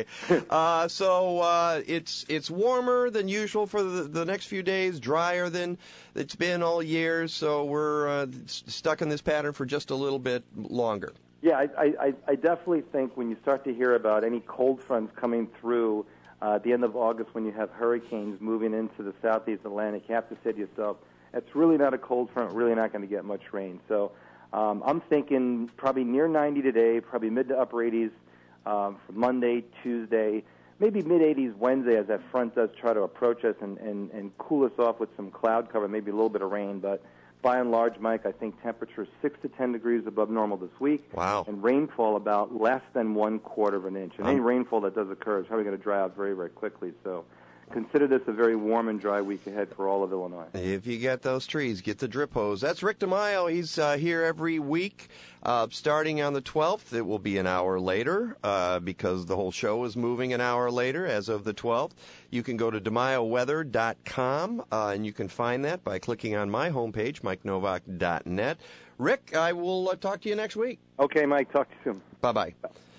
So it's warmer than usual for the next few days, drier than it's been all year, so we're stuck in this pattern for just a little bit longer. Yeah, I definitely think when you start to hear about any cold fronts coming through at the end of August when you have hurricanes moving into the southeast Atlantic, you have to say to yourself, it's really not a cold front, really not going to get much rain. So I'm thinking probably near 90 today, probably mid to upper 80s for Monday, Tuesday, maybe mid-80s Wednesday as that front does try to approach us and cool us off with some cloud cover, maybe a little bit of rain. But by and large, Mike, I think temperatures 6 to 10 degrees above normal this week. Wow. And rainfall about less than 1/4 of an inch. And any rainfall that does occur is probably going to dry out very, very quickly. So consider this a very warm and dry week ahead for all of Illinois. If you get those trees, get the drip hose. That's Rick DeMaio. He's here every week. Starting on the 12th, it will be an hour later because the whole show is moving an hour later as of the 12th. You can go to DeMaioWeather.com, and you can find that by clicking on my homepage, MikeNovak.net. Rick, I will talk to you next week. Okay, Mike. Talk to you soon. Bye-bye.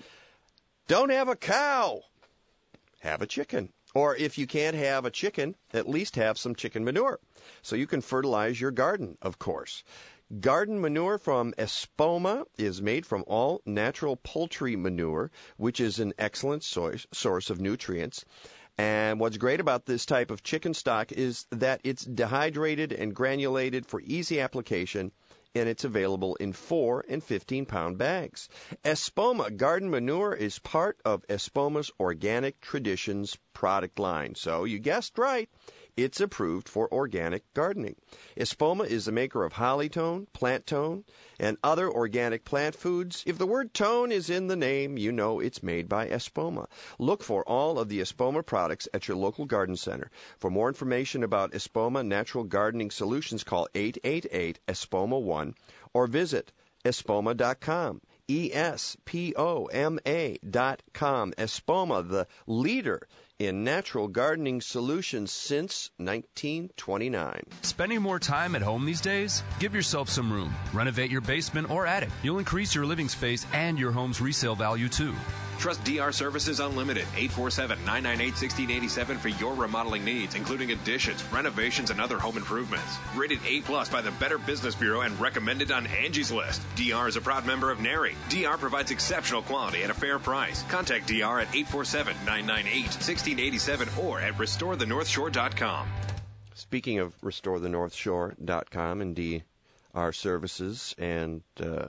Don't have a cow. Have a chicken. Or if you can't have a chicken, at least have some chicken manure. So you can fertilize your garden, of course. Garden manure from Espoma is made from all natural poultry manure, which is an excellent source of nutrients. And what's great about this type of chicken stock is that it's dehydrated and granulated for easy application, and it's available in 4 and 15-pound bags. Espoma garden manure is part of Espoma's Organic Traditions product line. So you guessed right. It's approved for organic gardening. Espoma is a maker of Hollytone, Plant Tone, and other organic plant foods. If the word tone is in the name, you know it's made by Espoma. Look for all of the Espoma products at your local garden center. For more information about Espoma Natural Gardening Solutions, call 888-ESPOMA-1 or visit espoma.com. ESPOMA.com. Espoma, the leader in natural gardening solutions since 1929. Spending more time at home these days? Give yourself some room. Renovate your basement or attic. You'll increase your living space and your home's resale value too. Trust DR Services Unlimited, 847-998-1687 for your remodeling needs, including additions, renovations, and other home improvements. Rated A+ by the Better Business Bureau and recommended on Angie's List. DR is a proud member of NARI. DR provides exceptional quality at a fair price. Contact DR at 847-998-1687 or at RestoreTheNorthShore.com. Speaking of RestoreTheNorthShore.com and DR Services and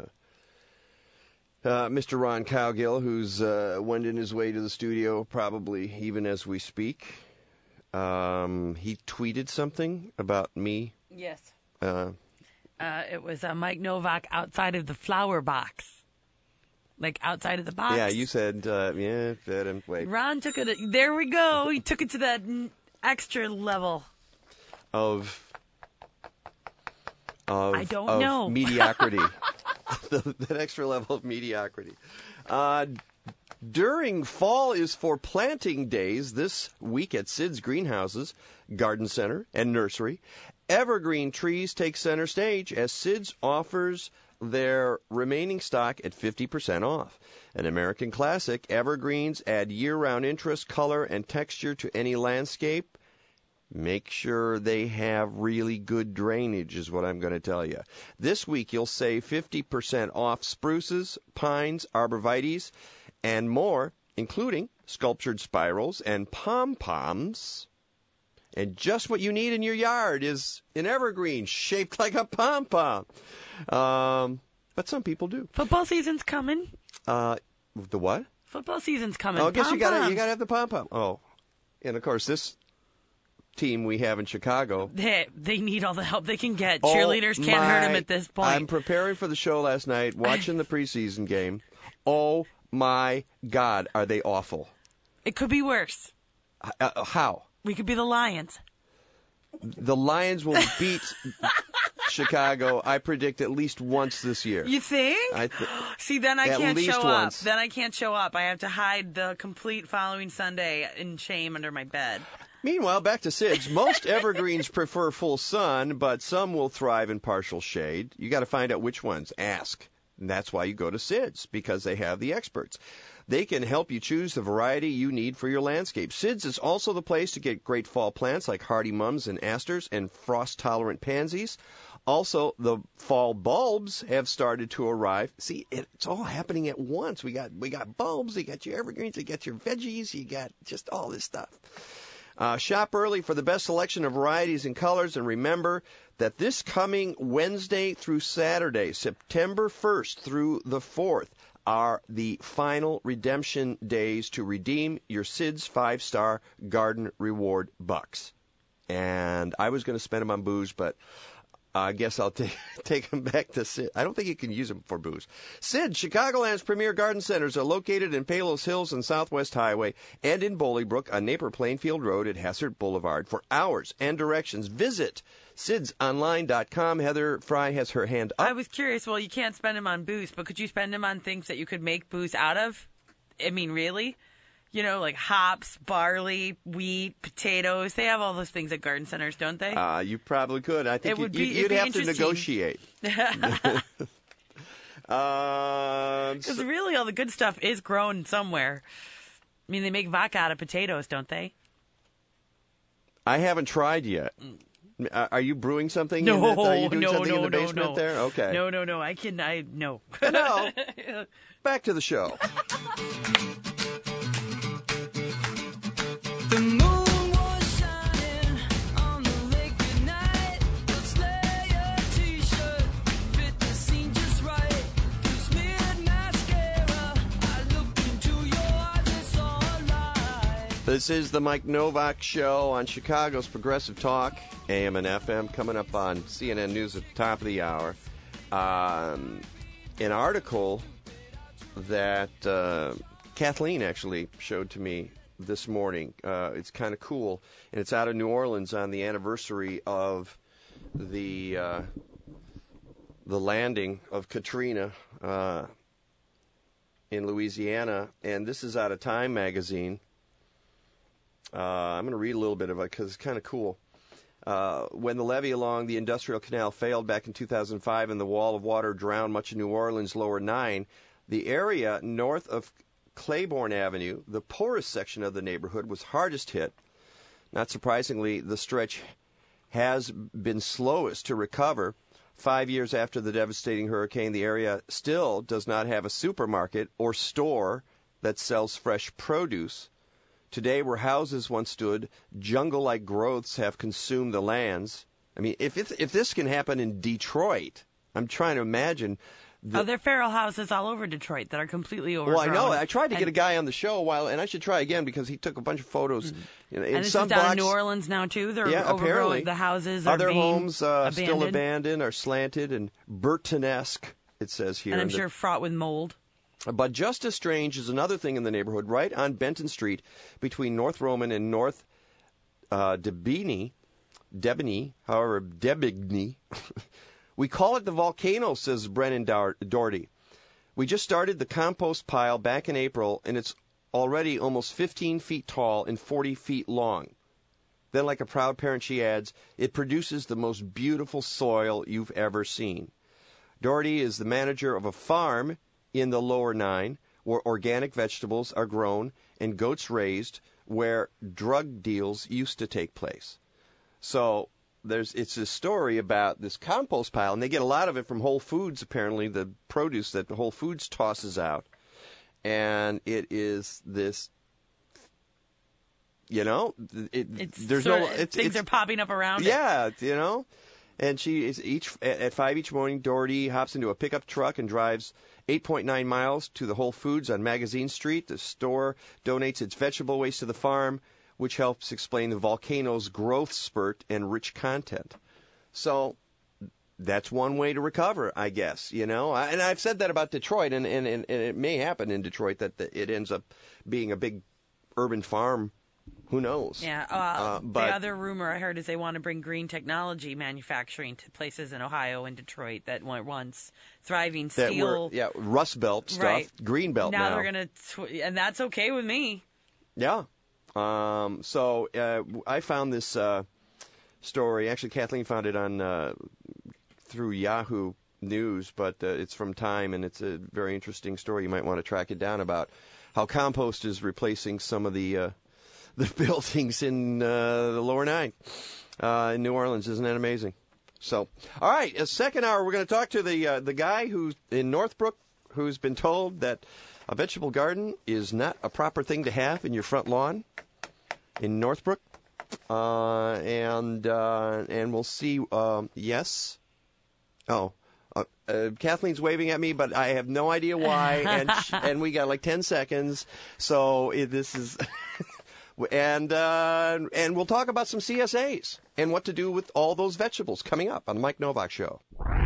Mr. Ron Cowgill, who's wending his way to the studio probably even as we speak. He tweeted something about me. Yes. It was Mike Novak outside of the flower box. Like outside of the box. Yeah, you said, wait. Ron took it, there we go. He took it to that extra level. Of I don't know. Mediocrity. That extra level of mediocrity. During Fall is for Planting Days this week at Sid's Greenhouses, Garden Center, and Nursery, evergreen trees take center stage as Sid's offers their remaining stock at 50% off. An American classic, evergreens add year-round interest, color, and texture to any landscape. Make sure they have really good drainage is what I'm going to tell you. This week you'll save 50% off spruces, pines, arborvitaes, and more, including sculptured spirals and pom-poms. And just what you need in your yard is an evergreen shaped like a pom-pom. But some people do. Football season's coming. The what? Football season's coming. Oh, I guess you gotta have the pom-pom. Oh. And, of course, this team we have in Chicago. They need all the help they can get. Cheerleaders can't hurt them at this point. I'm preparing for the show last night, watching the preseason game. Oh, my God, are they awful. It could be worse. How? We could be the Lions. The Lions will beat Chicago, I predict, at least once this year. You think? See, then I can't show up. Then I can't show up. I have to hide the complete following Sunday in shame under my bed. Meanwhile, back to SIDS. Most evergreens prefer full sun, but some will thrive in partial shade. You got to find out which ones. Ask. And that's why you go to SIDS, because they have the experts. They can help you choose the variety you need for your landscape. SIDS is also the place to get great fall plants like hardy mums and asters and frost-tolerant pansies. Also, the fall bulbs have started to arrive. See, it's all happening at once. We got bulbs, you got your evergreens, you got your veggies, you got just all this stuff. Shop early for the best selection of varieties and colors, and remember that this coming Wednesday through Saturday, September 1st through the 4th, are the final redemption days to redeem your SIDS 5-star Garden Reward bucks. And I was going to spend them on booze, but I guess I'll take them back to SIDS. I don't think you can use them for booze. SIDS, Chicagoland's premier garden centers, are located in Palos Hills and Southwest Highway and in Bolingbrook on Napier Plainfield Road at Hessert Boulevard. For hours and directions, visit SIDSonline.com. Heather Fry has her hand up. I was curious. Well, you can't spend them on booze, but could you spend them on things that you could make booze out of? I mean, really? You know, like hops, barley, wheat, potatoes. They have all those things at garden centers, don't they? You probably could. I think you'd have to negotiate. Because really all the good stuff is grown somewhere. I mean, they make vodka out of potatoes, don't they? I haven't tried yet. Are you brewing something? No, are you doing something in the basement no. there? Okay. No. No. No. Back to the show. The moon was shining on the lake at night. The Slayer t-shirt fit the scene just right. You smeared mascara. I looked into your eyes and saw a light. This is the Mike Novak Show on Chicago's Progressive Talk, AM and FM, coming up on CNN News at the top of the hour. An article that Kathleen actually showed to me this morning. It's kind of cool, and it's out of New Orleans on the anniversary of the landing of Katrina in Louisiana, and this is out of Time magazine. I'm going to read a little bit of it because it's kind of cool. When the levee along the Industrial Canal failed back in 2005 and the wall of water drowned much of New Orleans' lower 9, the area north of Claiborne Avenue, the poorest section of the neighborhood, was hardest hit. Not surprisingly, the stretch has been slowest to recover. 5 years after the devastating hurricane, the area still does not have a supermarket or store that sells fresh produce. Today, where houses once stood, jungle-like growths have consumed the lands. I mean, if this can happen in Detroit, I'm trying to imagine. There are feral houses all over Detroit that are completely overgrown. Well, I know. I tried to get a guy on the show a while, and I should try again because he took a bunch of photos. Mm-hmm. In and this some is down blocks, in New Orleans now, too? They're overgrown. Apparently. The houses are Other being homes abandoned. Still abandoned are slanted and Burtonesque, it says here. And I'm sure fraught with mold. But just as strange is another thing in the neighborhood, right on Benton Street between North Roman and North Debigny. We call it the volcano, says Brennan Doherty. We just started the compost pile back in April, and it's already almost 15 feet tall and 40 feet long. Then, like a proud parent, she adds, it produces the most beautiful soil you've ever seen. Doherty is the manager of a farm in the Lower 9, where organic vegetables are grown and goats raised, where drug deals used to take place. So it's a story about this compost pile, and they get a lot of it from Whole Foods, apparently, the produce that Whole Foods tosses out. And it is this, things are popping up around it. Yeah, And she is at 5 each morning, Doherty hops into a pickup truck and drives 8.9 miles to the Whole Foods on Magazine Street. The store donates its vegetable waste to the farm, which helps explain the volcano's growth spurt and rich content. So that's one way to recover, I guess, and I've said that about Detroit, and it may happen in Detroit that it ends up being a big urban farm. Who knows? Yeah. But the other rumor I heard is they want to bring green technology manufacturing to places in Ohio and Detroit that were once thriving steel. Rust Belt stuff, right. Green Belt now. Now they're going to, and that's okay with me. Yeah. So I found this story. Actually, Kathleen found it on through Yahoo News, but it's from Time, and it's a very interesting story. You might want to track it down about how compost is replacing some of the buildings in the Lower Nine in New Orleans. Isn't that amazing? So, all right, a second hour, we're going to talk to the guy who's in Northbrook who's been told that a vegetable garden is not a proper thing to have in your front lawn in Northbrook. And we'll see. Yes. Oh. Kathleen's waving at me, but I have no idea why, and we got like 10 seconds. So this is, and we'll talk about some CSAs and what to do with all those vegetables coming up on the Mike Novak Show.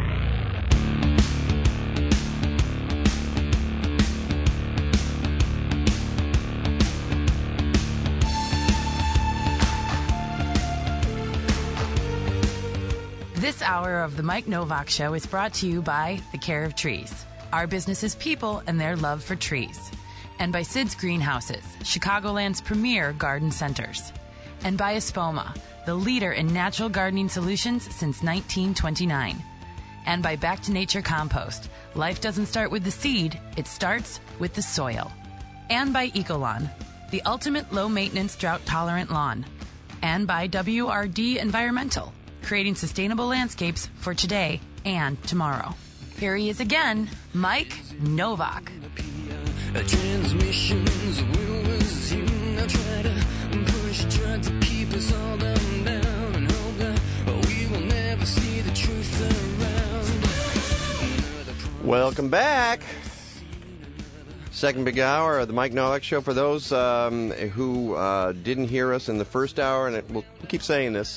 This hour of the Mike Novak Show is brought to you by The Care of Trees, our business's people and their love for trees. And by Sid's Greenhouses, Chicagoland's premier garden centers. And by Espoma, the leader in natural gardening solutions since 1929. And by Back to Nature Compost. Life doesn't start with the seed, it starts with the soil. And by Ecolon, the ultimate low-maintenance, drought-tolerant lawn. And by WRD Environmental, creating sustainable landscapes for today and tomorrow. Here he is again, Mike Novak. Transmissions will resume. Now try to keep us all down and hope that we will never see the truth around. Welcome back. Second big hour of the Mike Novak Show. For those who didn't hear us in the first hour, and we'll keep saying this,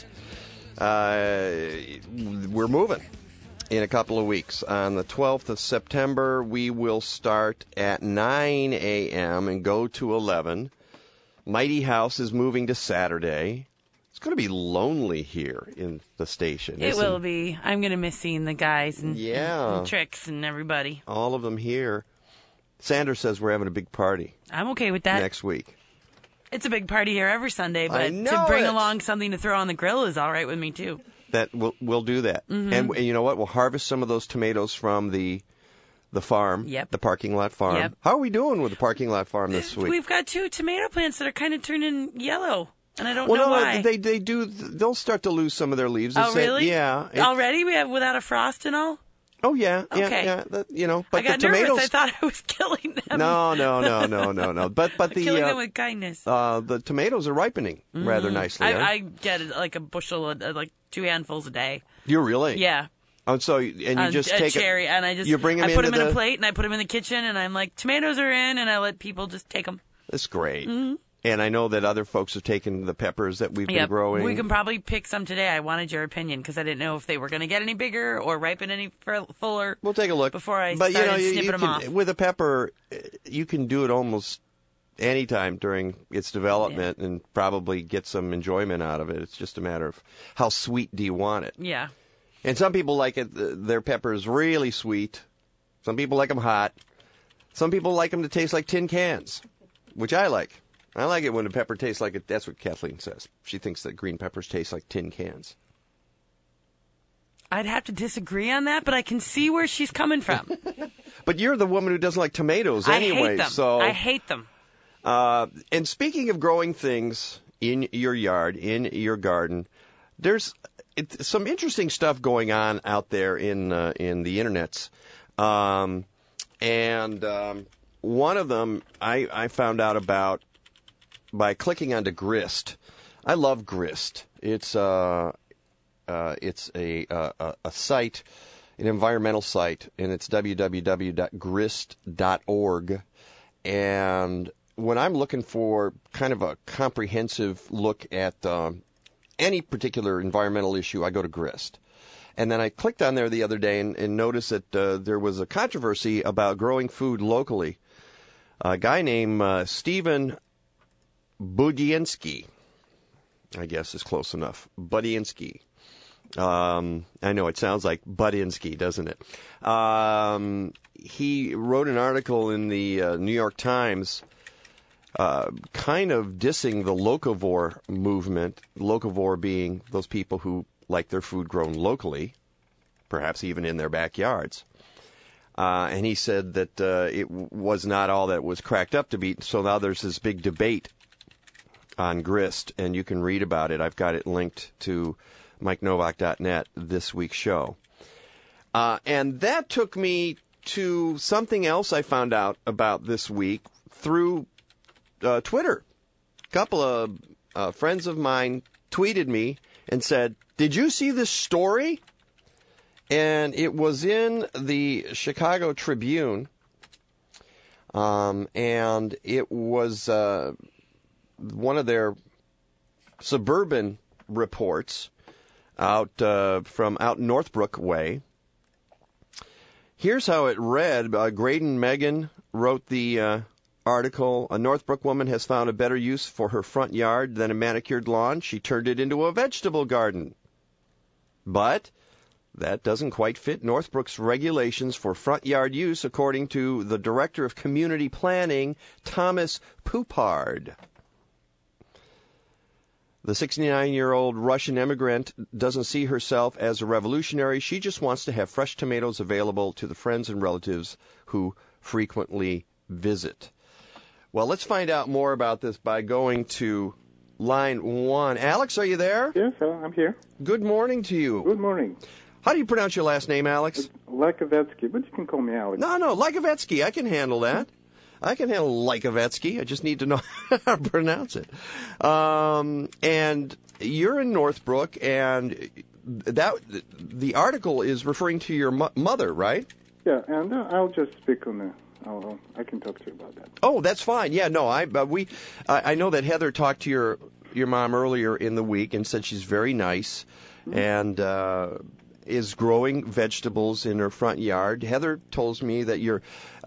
we're moving in a couple of weeks. On the 12th of September, we will start at 9 a.m. and go to 11. Mighty House is moving to Saturday. It's going to be lonely here in the station. It will be. I'm going to miss seeing the guys and Tricks and everybody. All of them here. Sanders says we're having a big party. I'm okay with that. Next week. It's a big party here every Sunday, but I know to bring it. along something to throw on the grill is all right with me, too. That we'll do that. Mhm. And you know what? We'll harvest some of those tomatoes from the farm, the parking lot farm. Yep. How are we doing with the parking lot farm this week? We've got 2 tomato plants that are kind of turning yellow, and I don't know why. They do. They'll start to lose some of their leaves. Oh, really? Yeah. Already? We have without a frost and all? Oh, yeah. Okay. Yeah. But I got the tomatoes. nervous. I thought I was killing them. No. But the killing them with kindness. the tomatoes are ripening rather nicely. I get like a bushel, like 2 handfuls a day. You really? Yeah. And so, and you just take cherry, and you bring them I put them into in a plate, and I put them in the kitchen, and I'm like, tomatoes are in, and I let people just take them. That's great. Mm-hmm. And I know that other folks have taken the peppers that we've been growing. We can probably pick some today. I wanted your opinion because I didn't know if they were going to get any bigger or ripen any fuller. We'll take a look before I but started you snipping them can, off. with a pepper, you can do it almost any time during its development and probably get some enjoyment out of it. It's just a matter of how sweet do you want it. Yeah. And some people like it, their peppers really sweet. Some people like them hot. Some people like them to taste like tin cans, which I like. I like it when a pepper tastes like it. That's what Kathleen says. She thinks that green peppers taste like tin cans. I'd have to disagree on that, but I can see where she's coming from. But you're the woman who doesn't like tomatoes anyway. I hate them. So, I hate them. And speaking of growing things in your yard, in your garden, there's some interesting stuff going on out there in the internets. One of them I found out about by clicking onto Grist. I love Grist. It's a site, an environmental site, and it's www.grist.org. And when I'm looking for kind of a comprehensive look at any particular environmental issue, I go to Grist. And then I clicked on there the other day and noticed that there was a controversy about growing food locally. A guy named Stephen Budiansky, I guess is close enough. Budiansky. I know it sounds like Budinsky, doesn't it? He wrote an article in the New York Times kind of dissing the locavore movement, locavore being those people who like their food grown locally, perhaps even in their backyards. And he said that it was not all that was cracked up to be. So now there's this big debate on Grist, and you can read about it. I've got it linked to MikeNovak.net, this week's show. And that took me to something else I found out about this week through Twitter. A couple of friends of mine tweeted me and said, "Did you see this story?" And it was in the Chicago Tribune, and it was one of their suburban reports out from out Northbrook way. Here's how it read. Graydon Megan wrote the article. A Northbrook woman has found a better use for her front yard than a manicured lawn. She turned it into a vegetable garden. But that doesn't quite fit Northbrook's regulations for front yard use, according to the Director of Community Planning, Thomas Poupard. The 69-year-old Russian immigrant doesn't see herself as a revolutionary. She just wants to have fresh tomatoes available to the friends and relatives who frequently visit. Well, let's find out more about this by going to line 1. Alex, are you there? Yes, I'm here. Good morning to you. Good morning. How do you pronounce your last name, Alex? Likovetsky, but you can call me Alex. No, Likovetsky. I can handle that. I can handle Likovetsky. I just need to know how to pronounce it. And you're in Northbrook, and the article is referring to your mother, right? Yeah, and I'll just speak on I can talk to you about that. Oh, that's fine. Yeah, no, I know that Heather talked to your mom earlier in the week and said she's very nice, and is growing vegetables in her front yard. Heather told me that your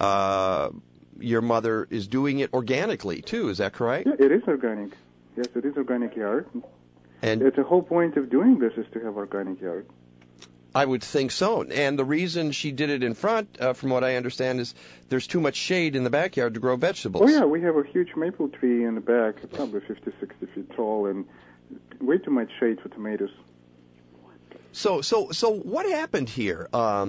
mother is doing it organically too. Is that correct? Yeah, it is organic. Yes, it is organic yard. And it's the whole point of doing this is to have organic yard. I would think so. And the reason she did it in front, from what I understand, is there's too much shade in the backyard to grow vegetables. Oh, yeah, we have a huge maple tree in the back, probably 50, 60 feet tall, and way too much shade for tomatoes. So what happened here?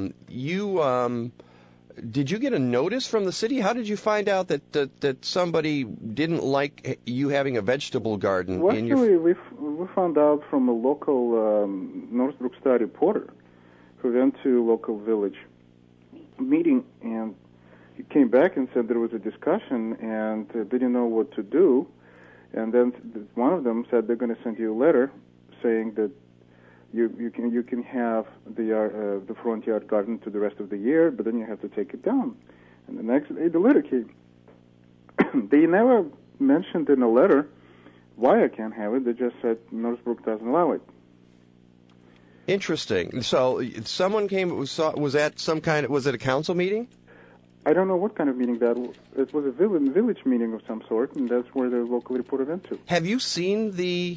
Did you get a notice from the city? How did you find out that somebody didn't like you having a vegetable garden in your... Actually, we found out from a local Northbrook Star reporter who went to a local village meeting, and he came back and said there was a discussion and didn't know what to do. And then one of them said they're going to send you a letter saying that you can have the front yard garden to the rest of the year, but then you have to take it down. And the next day the letter came. They never mentioned in the letter why I can't have it. They just said Northbrook doesn't allow it. Interesting. So someone came. Was that some kind of? Was it a council meeting? I don't know what kind of meeting that was. It was a village meeting of some sort, and that's where the local reporter went to. Have you seen the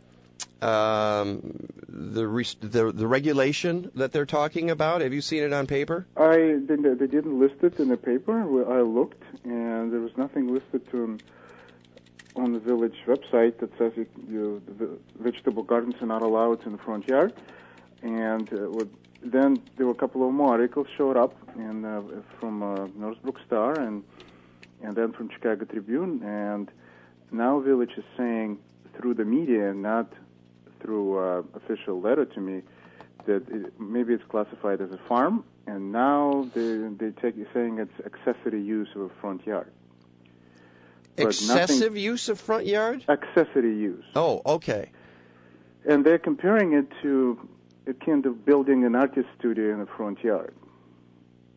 regulation that they're talking about? Have you seen it on paper? They didn't list it in the paper. I looked, and there was nothing listed on the village website that says the vegetable gardens are not allowed in the front yard. And then there were a couple of more articles showed up from Northbrook Star and then from Chicago Tribune. And now Village is saying through the media, not through official letter to me, that maybe it's classified as a farm, and now they're saying it's accessory use of a front yard. Excessive use of front yard? Accessory use. Oh, okay. And they're comparing it to akin to building an artist studio in the front yard.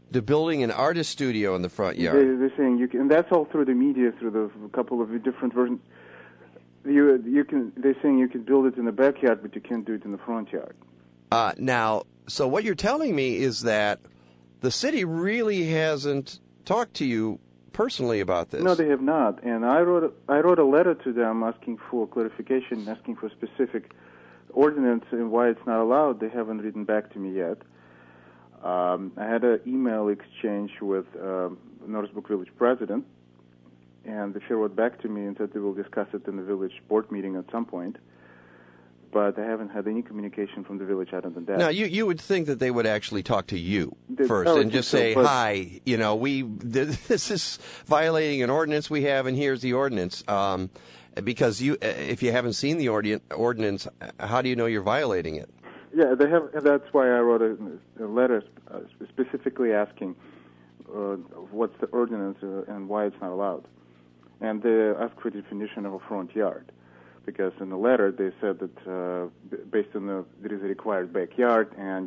to building an artist studio in the front yard. They're saying you can, and that's all through the media, through the couple of different versions. You can. They're saying you can build it in the backyard, but you can't do it in the front yard. Now, so what you're telling me is that the city really hasn't talked to you personally about this. No, they have not. And I wrote a letter to them asking for clarification, asking for specific ordinance and why it's not allowed. They haven't written back to me yet. I had an email exchange with Norrisburg Village president, and she wrote back to me and said they will discuss it in the village board meeting at some point. But I haven't had any communication from the village other than that. Now, you would think that they would actually talk to you first and just say, hi, this is violating an ordinance we have, and here's the ordinance. Because if you haven't seen the ordinance, how do you know you're violating it? Yeah, they have. That's why I wrote a letter specifically asking what's the ordinance and why it's not allowed. And they asked for the definition of a front yard. Because in the letter they said that based on there is a required backyard and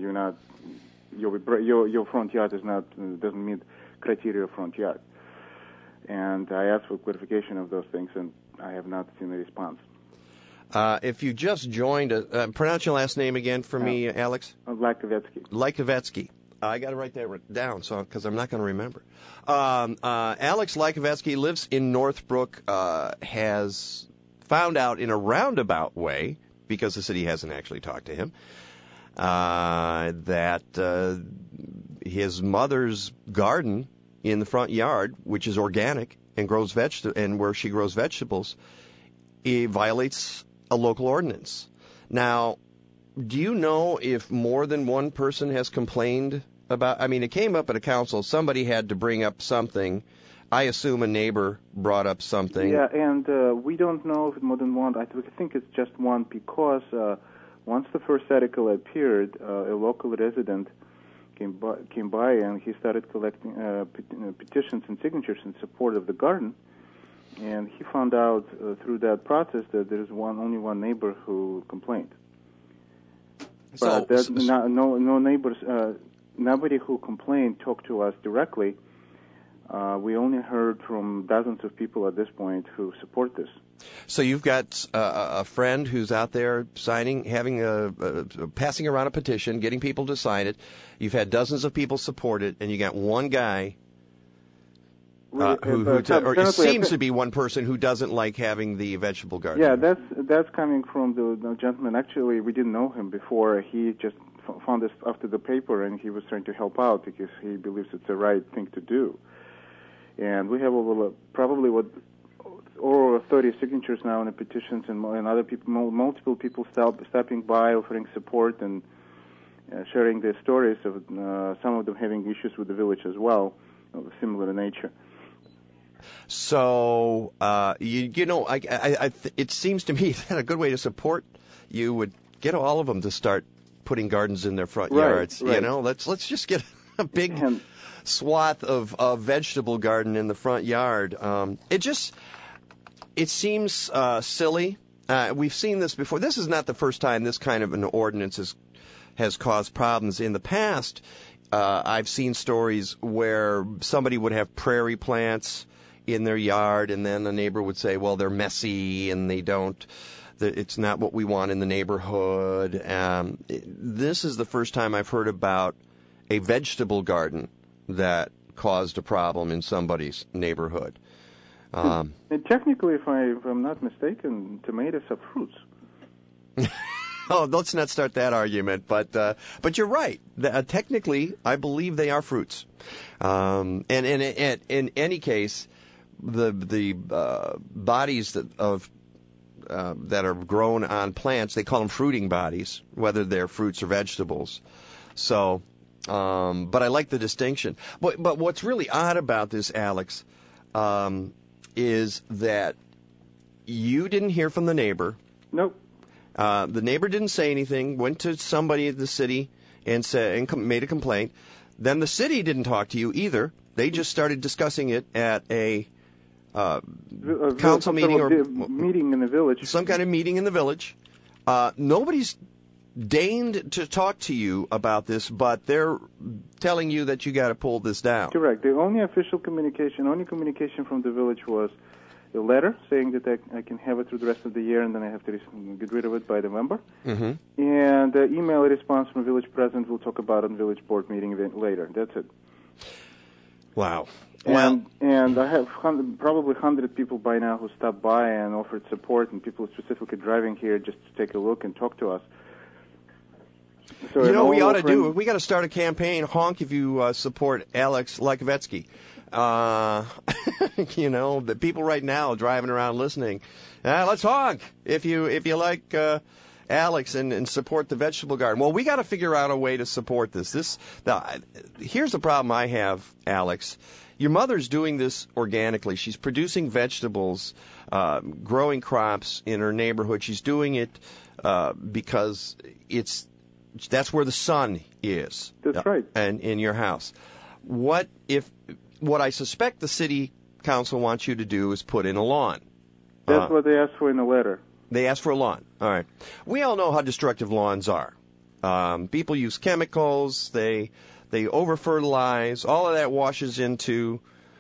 your front yard doesn't meet criteria of front yard. And I asked for clarification of those things, and I have not seen a response. If you just joined, pronounce your last name again for me, Alex. Lykovetsky. Lykovetsky. I got to write that down because I'm not going to remember. Alex Lykovetsky lives in Northbrook. Has found out in a roundabout way, because the city hasn't actually talked to him, that his mother's garden in the front yard, which is organic and grows and where she grows vegetables, it violates a local ordinance. Now, do you know if more than one person has complained about? I mean, it came up at a council. Somebody had to bring up something. I assume a neighbor brought up something. Yeah, and we don't know if it's more than one. I think it's just one because once the first article appeared, a local resident came by and he started collecting petitions and signatures in support of the garden. And he found out through that process that there's only one neighbor who complained. But no neighbors, nobody who complained talked to us directly. We only heard from dozens of people at this point who support this. So you've got a friend who's out there signing, passing around a petition, getting people to sign it. You've had dozens of people support it, and you got one guy or it seems to be one person who doesn't like having the vegetable garden. Yeah, that's coming from the gentleman. Actually, we didn't know him before. He just found this after the paper, and he was trying to help out because he believes it's the right thing to do. And we have probably over 30 signatures now in the petitions, and other people, multiple people stopping by, offering support and sharing their stories of some of them having issues with the village as well, of a similar nature. So it seems to me that a good way to support you would get all of them to start putting gardens in their front yards. Right. Let's just get a big swath of vegetable garden in the front yard. It seems silly. We've seen this before. This is not the first time this kind of an ordinance has caused problems. In the past, I've seen stories where somebody would have prairie plants in their yard, and then the neighbor would say, well, they're messy and it's not what we want in the neighborhood. This is the first time I've heard about a vegetable garden that caused a problem in somebody's neighborhood. And technically, if I'm not mistaken, tomatoes are fruits. Oh, let's not start that argument. But you're right. Technically, I believe they are fruits. And in any case, the bodies that are grown on plants, they call them fruiting bodies, whether they're fruits or vegetables. So, but I like the distinction. But what's really odd about this, Alex, is that you didn't hear from the neighbor. Nope. The neighbor didn't say anything, went to somebody at the city and made a complaint. Then the city didn't talk to you either. They just started discussing it at a council meeting or meeting in the village. Some kind of meeting in the village. Nobody's deigned to talk to you about this, but they're telling you that you got to pull this down. Correct. The only official communication, from the village was a letter saying that I can have it through the rest of the year, and then I have to get rid of it by November. Mm-hmm. And email response from village president. We'll talk about it on village board meeting later. That's it. Wow. And I have probably 100 people by now who stopped by and offered support, and people specifically driving here just to take a look and talk to us. So you know, we ought to do. We got to start a campaign. Honk if you support Alex Likovetsky. You know, the people right now driving around listening. Let's honk if you like Alex and support the vegetable garden. Well, we got to figure out a way to support this. Here's the problem I have, Alex. Your mother's doing this organically. She's producing vegetables, growing crops in her neighborhood. She's doing it because that's where the sun is. That's right. And in your house. What I suspect the city council wants you to do is put in a lawn. That's what they asked for in the letter. They asked for a lawn. All right. We all know how destructive lawns are. People use chemicals. They over-fertilize. All of that washes into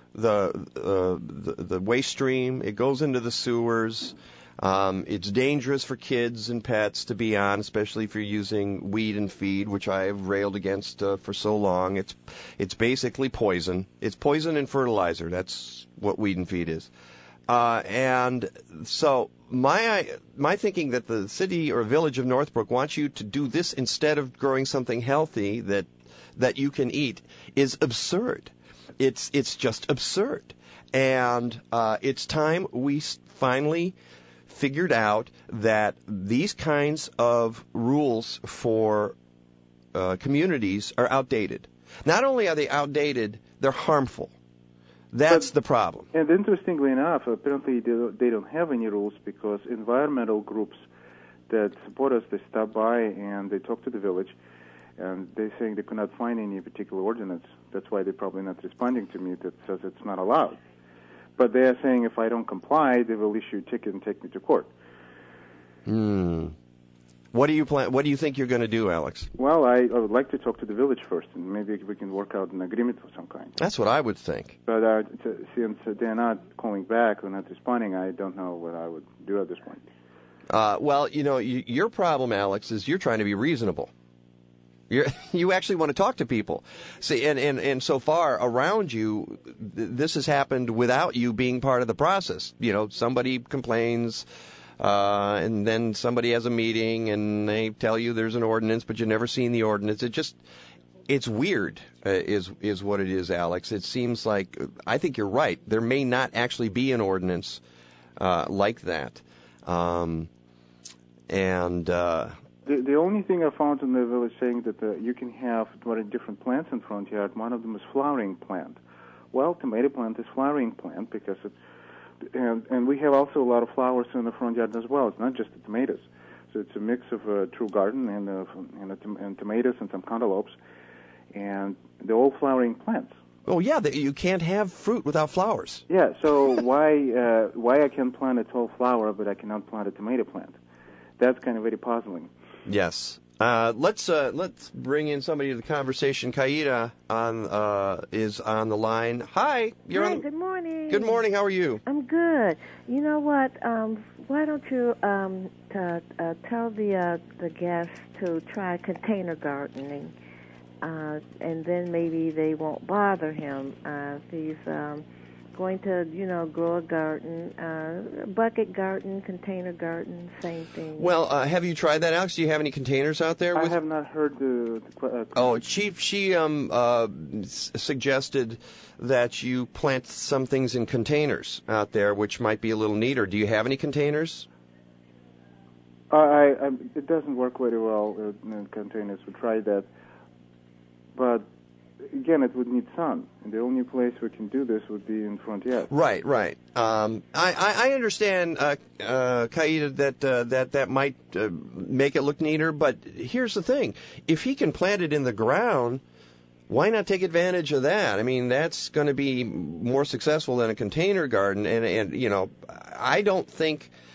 the waste stream. It goes into the sewers. It's dangerous for kids and pets to be on, especially if you're using weed and feed, which I have railed against for so long. It's basically poison. It's poison and fertilizer. That's what weed and feed is. And so my thinking that the city or village of Northbrook wants you to do this instead of growing something healthy that you can eat is absurd. It's just absurd. And it's time we finally figured out that these kinds of rules for communities are outdated. Not only are they outdated, they're harmful. That's the problem. And interestingly enough, apparently they don't have any rules because environmental groups that support us, they stop by and they talk to the village, and they're saying they could not find any particular ordinance. That's why they're probably not responding to me that says it's not allowed. But they are saying if I don't comply, they will issue a ticket and take me to court. What do you think you're going to do, Alex? Well, I would like to talk to the village first, and maybe we can work out an agreement of some kind. That's what I would think. But since they're not calling back or not responding, I don't know what I would do at this point. Well, you know, your problem, Alex, is you're trying to be reasonable. You actually want to talk to people. See, and so far around you, this has happened without you being part of the process. You know, somebody complains, and then somebody has a meeting, and they tell you there's an ordinance, but you've never seen the ordinance. It's weird, is what it is, Alex. It seems like, I think you're right. There may not actually be an ordinance like that. The only thing I found in the village saying that you can have 20 different plants in front yard. One of them is flowering plant. Well, tomato plant is flowering plant because and we have also a lot of flowers in the front yard as well. It's not just the tomatoes. So it's a mix of a true garden and tomatoes and some cantaloupes, and they're all flowering plants. Oh yeah, you can't have fruit without flowers. Yeah. So why I can plant a tall flower but I cannot plant a tomato plant? That's kind of very puzzling. Yes. Let's bring in somebody to the conversation. Kaida is on the line. Hi. Hi, good morning. Good morning. How are you? I'm good. You know what? Why don't you tell the guests to try container gardening, and then maybe they won't bother him. He's going to, grow a garden, bucket garden, container garden, same thing. Well, have you tried that, Alex? Do you have any containers out there? I have not heard the she suggested that you plant some things in containers out there, which might be a little neater. Do you have any containers? It doesn't work very well in containers. We tried that, but again, it would need sun, and the only place we can do this would be in front yard. Right. I understand, Kaida, that might make it look neater, but here's the thing. If he can plant it in the ground, why not take advantage of that? I mean, that's going to be more successful than a container garden, and I don't think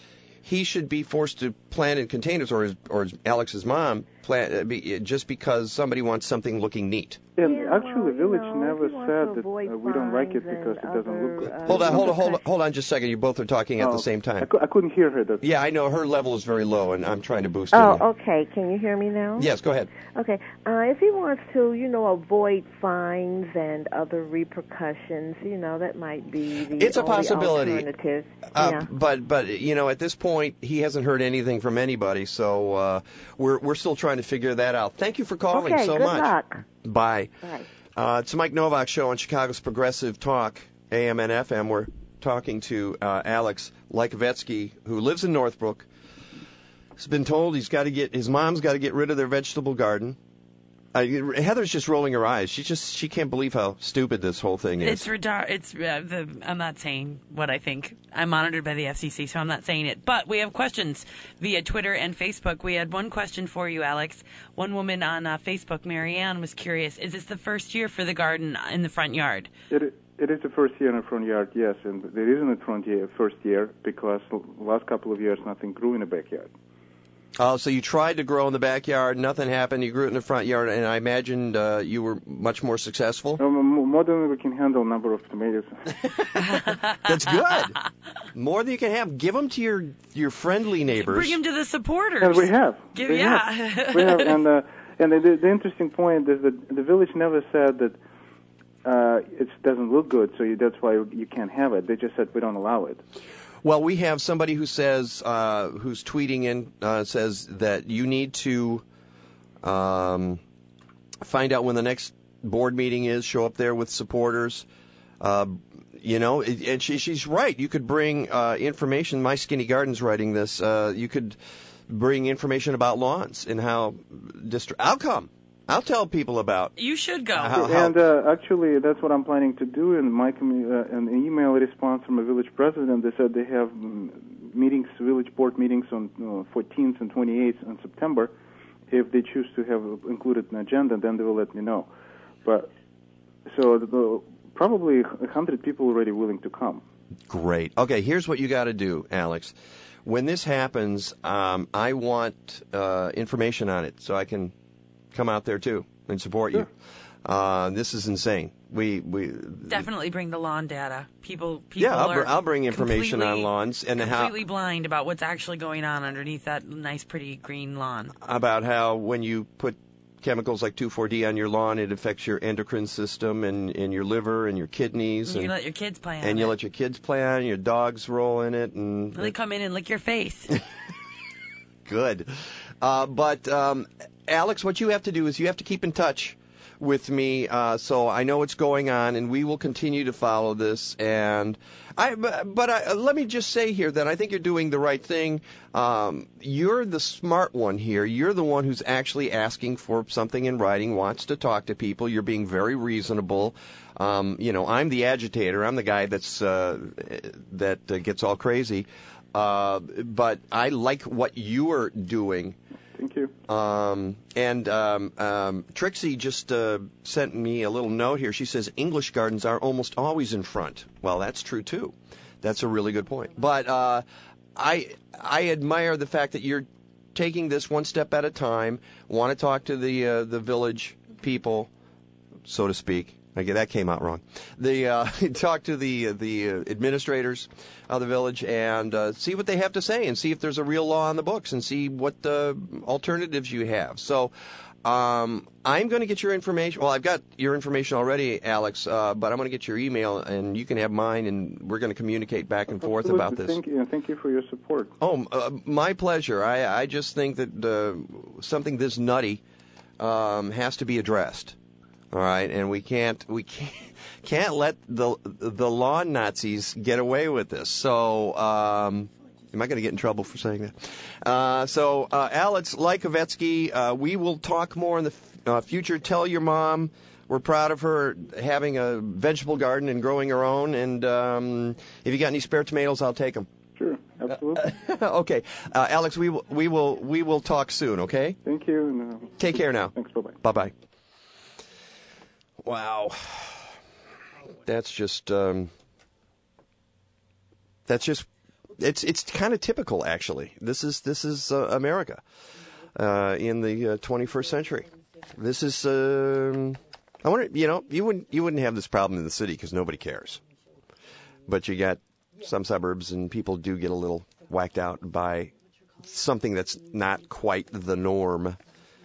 he should be forced to plant in containers, or Alex's mom just because somebody wants something looking neat. And actually, the village never said that we don't like it because it doesn't look good. Hold on just a second. You both are talking at the same time. I couldn't hear her. Yeah, I know. Her level is very low, and I'm trying to boost it. Oh, okay. Can you hear me now? Yes, go ahead. Okay. If he wants to, avoid fines and other repercussions, that might be the It's a possibility. alternative. But at this point, he hasn't heard anything from anybody, so we're still trying to figure that out. Thank you for calling so much. Good luck. Bye. Bye. It's the Mike Novak Show on Chicago's Progressive Talk, AM and FM. We're talking to Alex Likovetsky, who lives in Northbrook. He's been told his mom's got to get rid of their vegetable garden. Heather's just rolling her eyes. She can't believe how stupid this whole thing is. I'm not saying what I think. I'm monitored by the FCC, so I'm not saying it. But we have questions via Twitter and Facebook. We had one question for you, Alex. One woman on Facebook, Marianne, was curious. Is this the first year for the garden in the front yard? It is the first year in the front yard, yes. And there isn't a first year because the last couple of years nothing grew in the backyard. Oh, so you tried to grow in the backyard, nothing happened, you grew it in the front yard, and I imagined you were much more successful? More than we can handle number of tomatoes. That's good. More than you can have. Give them to your friendly neighbors. Bring them to the supporters. And we have. We have. We have. And the interesting point is that the village never said that it doesn't look good, so that's why you can't have it. They just said we don't allow it. Well, we have somebody who says, who's tweeting in, says that you need to find out when the next board meeting is, show up there with supporters. And she's right. You could bring information. My Skinny Garden's writing this. You could bring information about lawns and how I'll come. I'll tell people about. You should go. And actually, that's what I'm planning to do. In my an email response from a village president, they said they have village board meetings on 14th and 28th in September. If they choose to have included an agenda, then they will let me know. But so probably 100 people already willing to come. Great. Okay, here's what you got to do, Alex. When this happens, I want information on it so I can come out there too and support you. This is insane. We definitely bring the lawn data. People I'll bring information on lawns and completely blind about what's actually going on underneath that nice, pretty green lawn. About how when you put chemicals like 2,4-D on your lawn, it affects your endocrine system and your liver and your kidneys. And you let your kids play on it. And you let your kids play on it. Your dogs roll in it, and they come in and lick your face. Good, but. Alex, what you have to do is you have to keep in touch with me, so I know what's going on, and we will continue to follow this. And let me just say here that I think you're doing the right thing. You're the smart one here. You're the one who's actually asking for something in writing, wants to talk to people. You're being very reasonable. I'm the agitator. I'm the guy that gets all crazy. But I like what you are doing. Thank you. Trixie just sent me a little note here. She says English gardens are almost always in front. Well, that's true too. That's a really good point. But I admire the fact that you're taking this one step at a time. Want to talk to the village people, so to speak. That came out wrong. Talk to the administrators of the village and see what they have to say and see if there's a real law on the books and see what alternatives you have. So I'm going to get your information. Well, I've got your information already, Alex, but I'm going to get your email and you can have mine, and we're going to communicate back and forth about this. Thank you for your support. Oh, my pleasure. I just think that something this nutty has to be addressed. All right, and we can't let the lawn Nazis get away with this. So, am I going to get in trouble for saying that? So, Alex Likovetsky, we will talk more in the future. Tell your mom we're proud of her having a vegetable garden and growing her own. And if you got any spare tomatoes, I'll take them. Sure, absolutely. Okay, Alex, we will talk soon. Okay. Thank you. Take care now. Thanks. Bye-bye. Bye-bye. Wow, that's just It's kind of typical, actually. This is America in the 21st century. This is I wonder, you wouldn't have this problem in the city because nobody cares. But you got some suburbs, and people do get a little whacked out by something that's not quite the norm.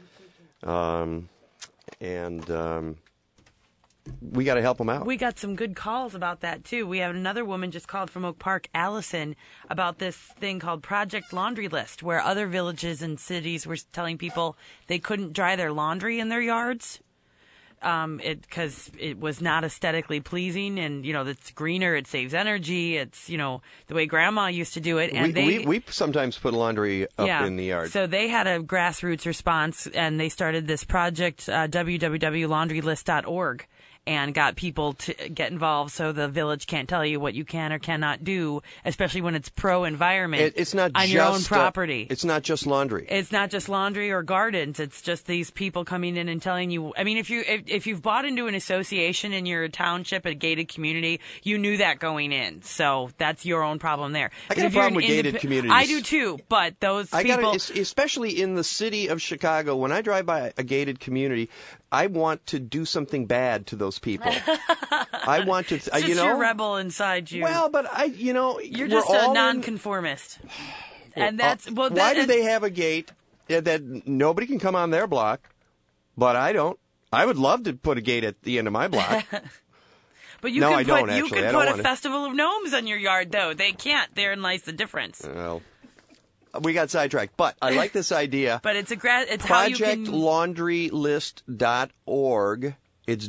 We got to help them out. We got some good calls about that, too. We have another woman just called from Oak Park, Allison, about this thing called Project Laundry List, where other villages and cities were telling people they couldn't dry their laundry in their yards because it was not aesthetically pleasing, and, it's greener, it saves energy, it's, the way Grandma used to do it. And we sometimes put laundry up in the yard. So they had a grassroots response, and they started this project, www.laundrylist.org. And got people to get involved so the village can't tell you what you can or cannot do, especially when it's pro-environment it's not on just, your own property. It's not just laundry. It's not just laundry or gardens. It's just these people coming in and telling you. I mean, if you've bought into an association in your township, a gated community, you knew that going in. So that's your own problem there. I got a problem with gated communities. I do too, but those people... especially in the city of Chicago, when I drive by a gated community, I want to do something bad to those people. I want to, it's just your rebel inside you. Well, but you're just a nonconformist, and that's why do they have a gate that nobody can come on their block, but I don't? I would love to put a gate at the end of my block. But you can put a festival of gnomes on your yard, though. They can't. Therein lies the difference. Well, we got sidetracked, but I like this idea. But it's how you can... ProjectLaundryList.org. It's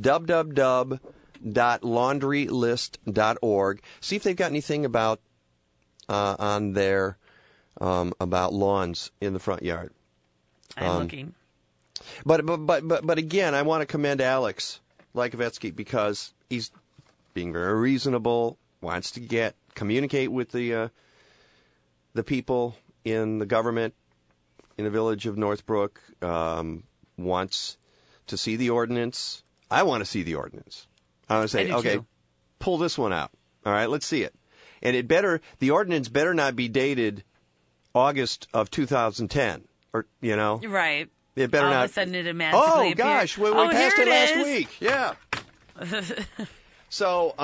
www.laundrylist.org. See if they've got anything about on there about lawns in the front yard. I'm looking. But again, I want to commend Alex Likovetsky because he's being very reasonable, wants to communicate with the people in the government in the village of Northbrook, wants to see the ordinance. I want to see the ordinance. I want to say, okay, pull this one out. All right, let's see it. And the ordinance better not be dated August of 2010, or, Right. It better not. All of a sudden it magically appeared. Gosh, we passed it last week. Yeah. So,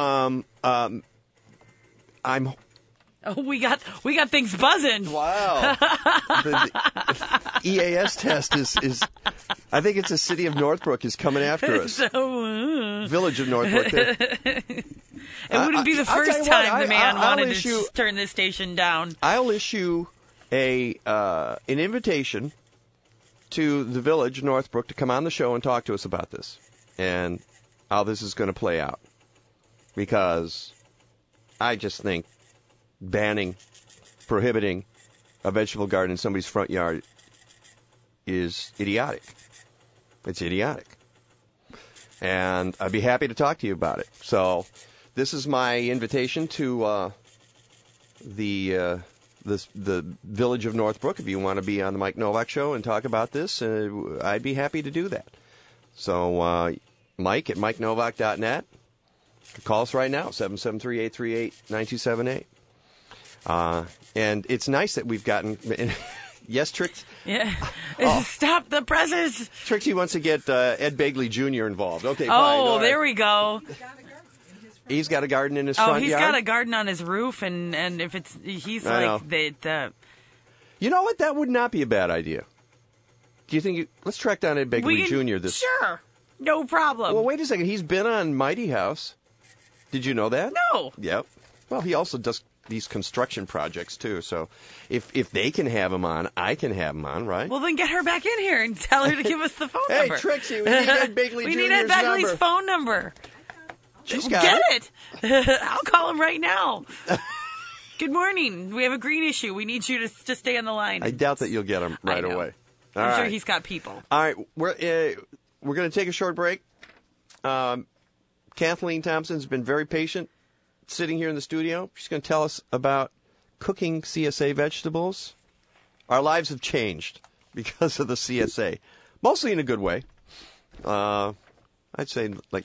I'm... Oh, we got things buzzing. Wow. The EAS test is I think it's the city of Northbrook is coming after us. Village of Northbrook. It wouldn't be the first time the man wanted to turn this station down. I'll issue an invitation to the village of Northbrook to come on the show and talk to us about this and how this is going to play out. Because I just think prohibiting a vegetable garden in somebody's front yard is idiotic. It's idiotic. And I'd be happy to talk to you about it. So this is my invitation to the village of Northbrook. If you want to be on the Mike Novak Show and talk about this, I'd be happy to do that. So Mike at MikeNovak.net. Call us right now, 773-838-9278. And it's nice that we've gotten... Yes, Trix? Yeah. Stop the presses! Trixie wants to get Ed Begley Jr. involved. Okay, fine. Oh, there we go. He's got a garden in his front yard? Oh, he's got a garden on his roof, and if it's... He's like... You know what? That would not be a bad idea. Do you think... Let's track down Ed Begley Jr. Sure. No problem. Well, wait a second. He's been on Mighty House. Did you know that? No. Yep. Well, he also does these construction projects, too. So if they can have him on, I can have him on, right? Well, then get her back in here and tell her to give us the phone number. Hey, Trixie, we need Ed Begley Jr.'s We need Ed Begley's phone number. She's got it. I'll call him right now. Good morning. We have a green issue. We need you to stay on the line. I doubt that you'll get him right away. I'm sure he's got people. All right. We're going to take a short break. Kathleen Thompson's been very patient sitting here in the studio. She's going to tell us about cooking CSA vegetables. Our lives have changed because of the CSA, mostly in a good way. I'd say like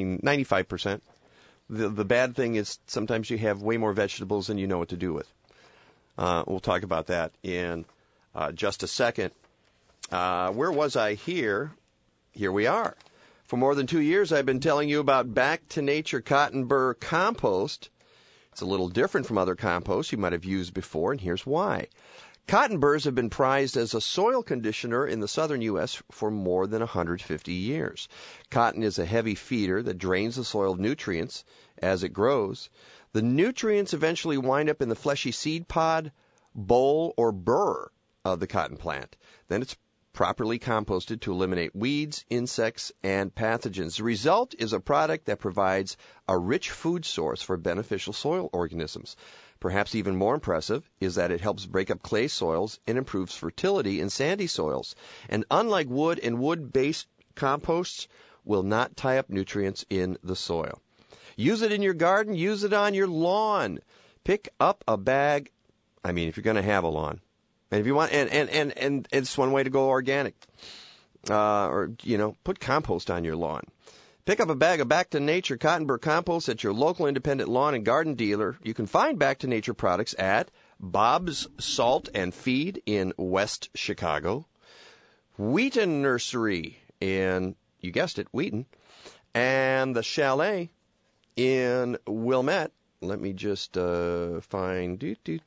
95%. The bad thing is sometimes you have way more vegetables than you know what to do with. We'll talk about that in just a second. Where was I here? Here we are. For more than 2 years, I've been telling you about Back to Nature cotton burr compost. It's a little different from other composts you might have used before, and here's why. Cotton burrs have been prized as a soil conditioner in the southern U.S. for more than 150 years. Cotton is a heavy feeder that drains the soil of nutrients as it grows. The nutrients eventually wind up in the fleshy seed pod, boll, or burr of the cotton plant. Then it's properly composted to eliminate weeds, insects, and pathogens. The result is a product that provides a rich food source for beneficial soil organisms. Perhaps even more impressive is that it helps break up clay soils and improves fertility in sandy soils. And unlike wood and wood-based composts, will not tie up nutrients in the soil. Use it in your garden. Use it on your lawn. Pick up a bag. I mean, if you're going to have a lawn. And if you want, and it's one way to go organic. Or, put compost on your lawn. Pick up a bag of Back to Nature cotton burr compost at your local independent lawn and garden dealer. You can find Back to Nature products at Bob's Salt and Feed in West Chicago, Wheaton Nursery in, you guessed it, Wheaton, and the Chalet in Wilmette. Let me just find,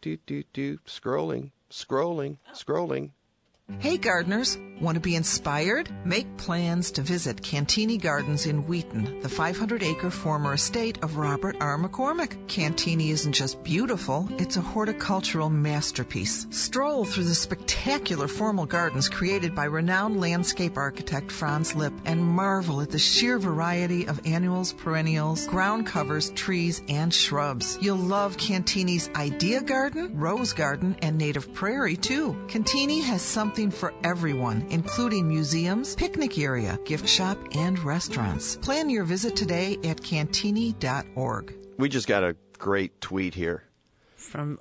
scrolling. Hey gardeners, want to be inspired? Make plans to visit Cantini Gardens in Wheaton, the 500-acre former estate of Robert R. McCormick. Cantini isn't just beautiful, it's a horticultural masterpiece. Stroll through the spectacular formal gardens created by renowned landscape architect Franz Lipp and marvel at the sheer variety of annuals, perennials, ground covers, trees, and shrubs. You'll love Cantini's Idea Garden, Rose Garden, and Native Prairie, too. Cantini has something for everyone, including museums, picnic area, gift shop, and restaurants. Plan your visit today at cantini.org. We just got a great tweet here from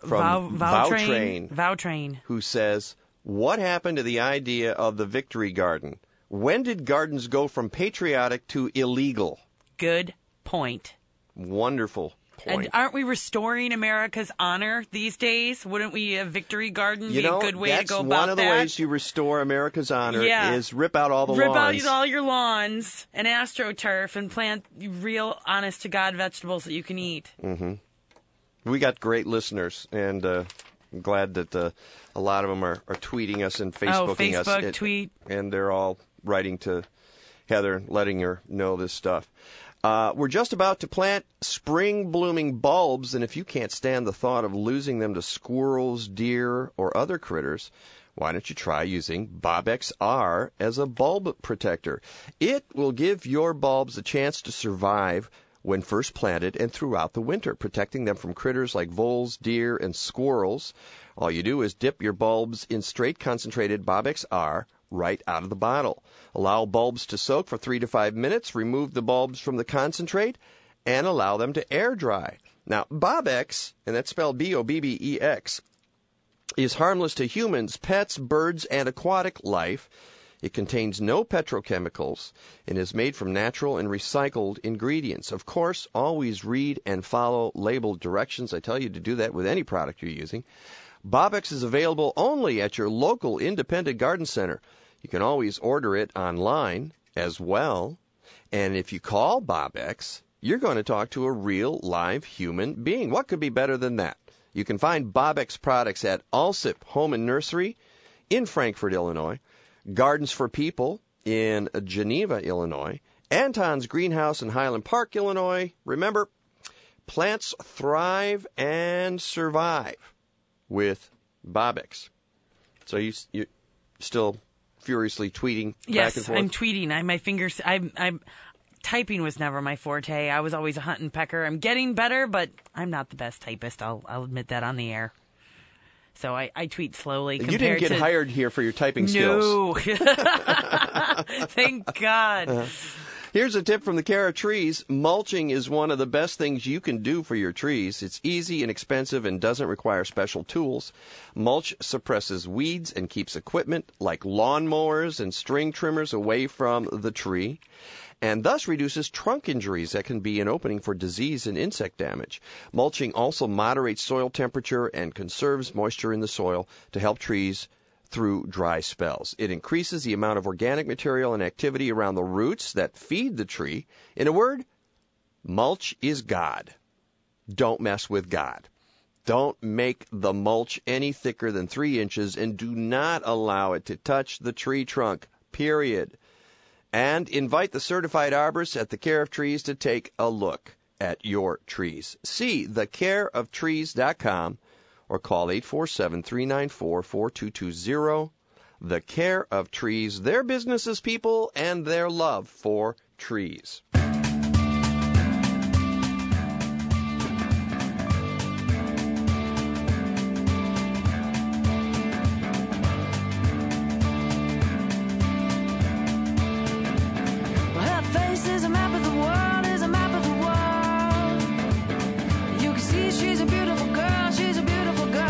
Vowtrain, who says, what happened to the idea of the Victory Garden? When did gardens go from patriotic to illegal? Good point. Wonderful point. And aren't we restoring America's honor these days? Wouldn't we, a Victory Garden, be a good way to go about that? That's one of the ways you restore America's honor is rip out all the lawns. Rip out all your lawns and AstroTurf and plant real, honest-to-God vegetables that you can eat. Mm-hmm. We got great listeners, and I'm glad that a lot of them are tweeting us and Facebooking us. Facebook, tweet. And they're all writing to Heather, letting her know this stuff. We're just about to plant spring-blooming bulbs, and if you can't stand the thought of losing them to squirrels, deer, or other critters, why don't you try using Bobex R as a bulb protector? It will give your bulbs a chance to survive when first planted and throughout the winter, protecting them from critters like voles, deer, and squirrels. All you do is dip your bulbs in straight concentrated Bobex R right out of the bottle. Allow bulbs to soak for 3 to 5 minutes, remove the bulbs from the concentrate, and allow them to air dry. Now, Bobex, and that's spelled B-O-B-B-E-X, is harmless to humans, pets, birds, and aquatic life. It contains no petrochemicals and is made from natural and recycled ingredients. Of course, always read and follow labeled directions. I tell you to do that with any product you're using. Bobex is available only at your local independent garden center. You can always order it online as well. And if you call Bobex, you're going to talk to a real live human being. What could be better than that? You can find Bobex products at Alsip Home and Nursery in Frankfort, Illinois, Gardens for People in Geneva, Illinois, Anton's Greenhouse in Highland Park, Illinois. Remember, plants thrive and survive with Bobex. So you're still furiously tweeting back and forth? Yes, I'm tweeting. My fingers. I'm typing was never my forte. I was always a hunt and pecker. I'm getting better, but I'm not the best typist. I'll admit that on the air. So I tweet slowly. You didn't get hired here for your typing skills. No. Thank God. Here's a tip from the Care of Trees. Mulching is one of the best things you can do for your trees. It's easy and expensive and doesn't require special tools. Mulch suppresses weeds and keeps equipment like lawnmowers and string trimmers away from the tree, and thus reduces trunk injuries that can be an opening for disease and insect damage. Mulching also moderates soil temperature and conserves moisture in the soil to help trees through dry spells. It increases the amount of organic material and activity around the roots that feed the tree. In a word, mulch is God. Don't mess with God. Don't make the mulch any thicker than 3 inches, and do not allow it to touch the tree trunk, period. And invite the certified arborists at the Care of Trees to take a look at your trees. See thecareoftrees.com or call 847-394-4220. The Care of Trees, their businesses, people, and their love for trees. Her face is a map of the world, is a map of the world. You can see she's a beautiful girl, she's a beautiful girl.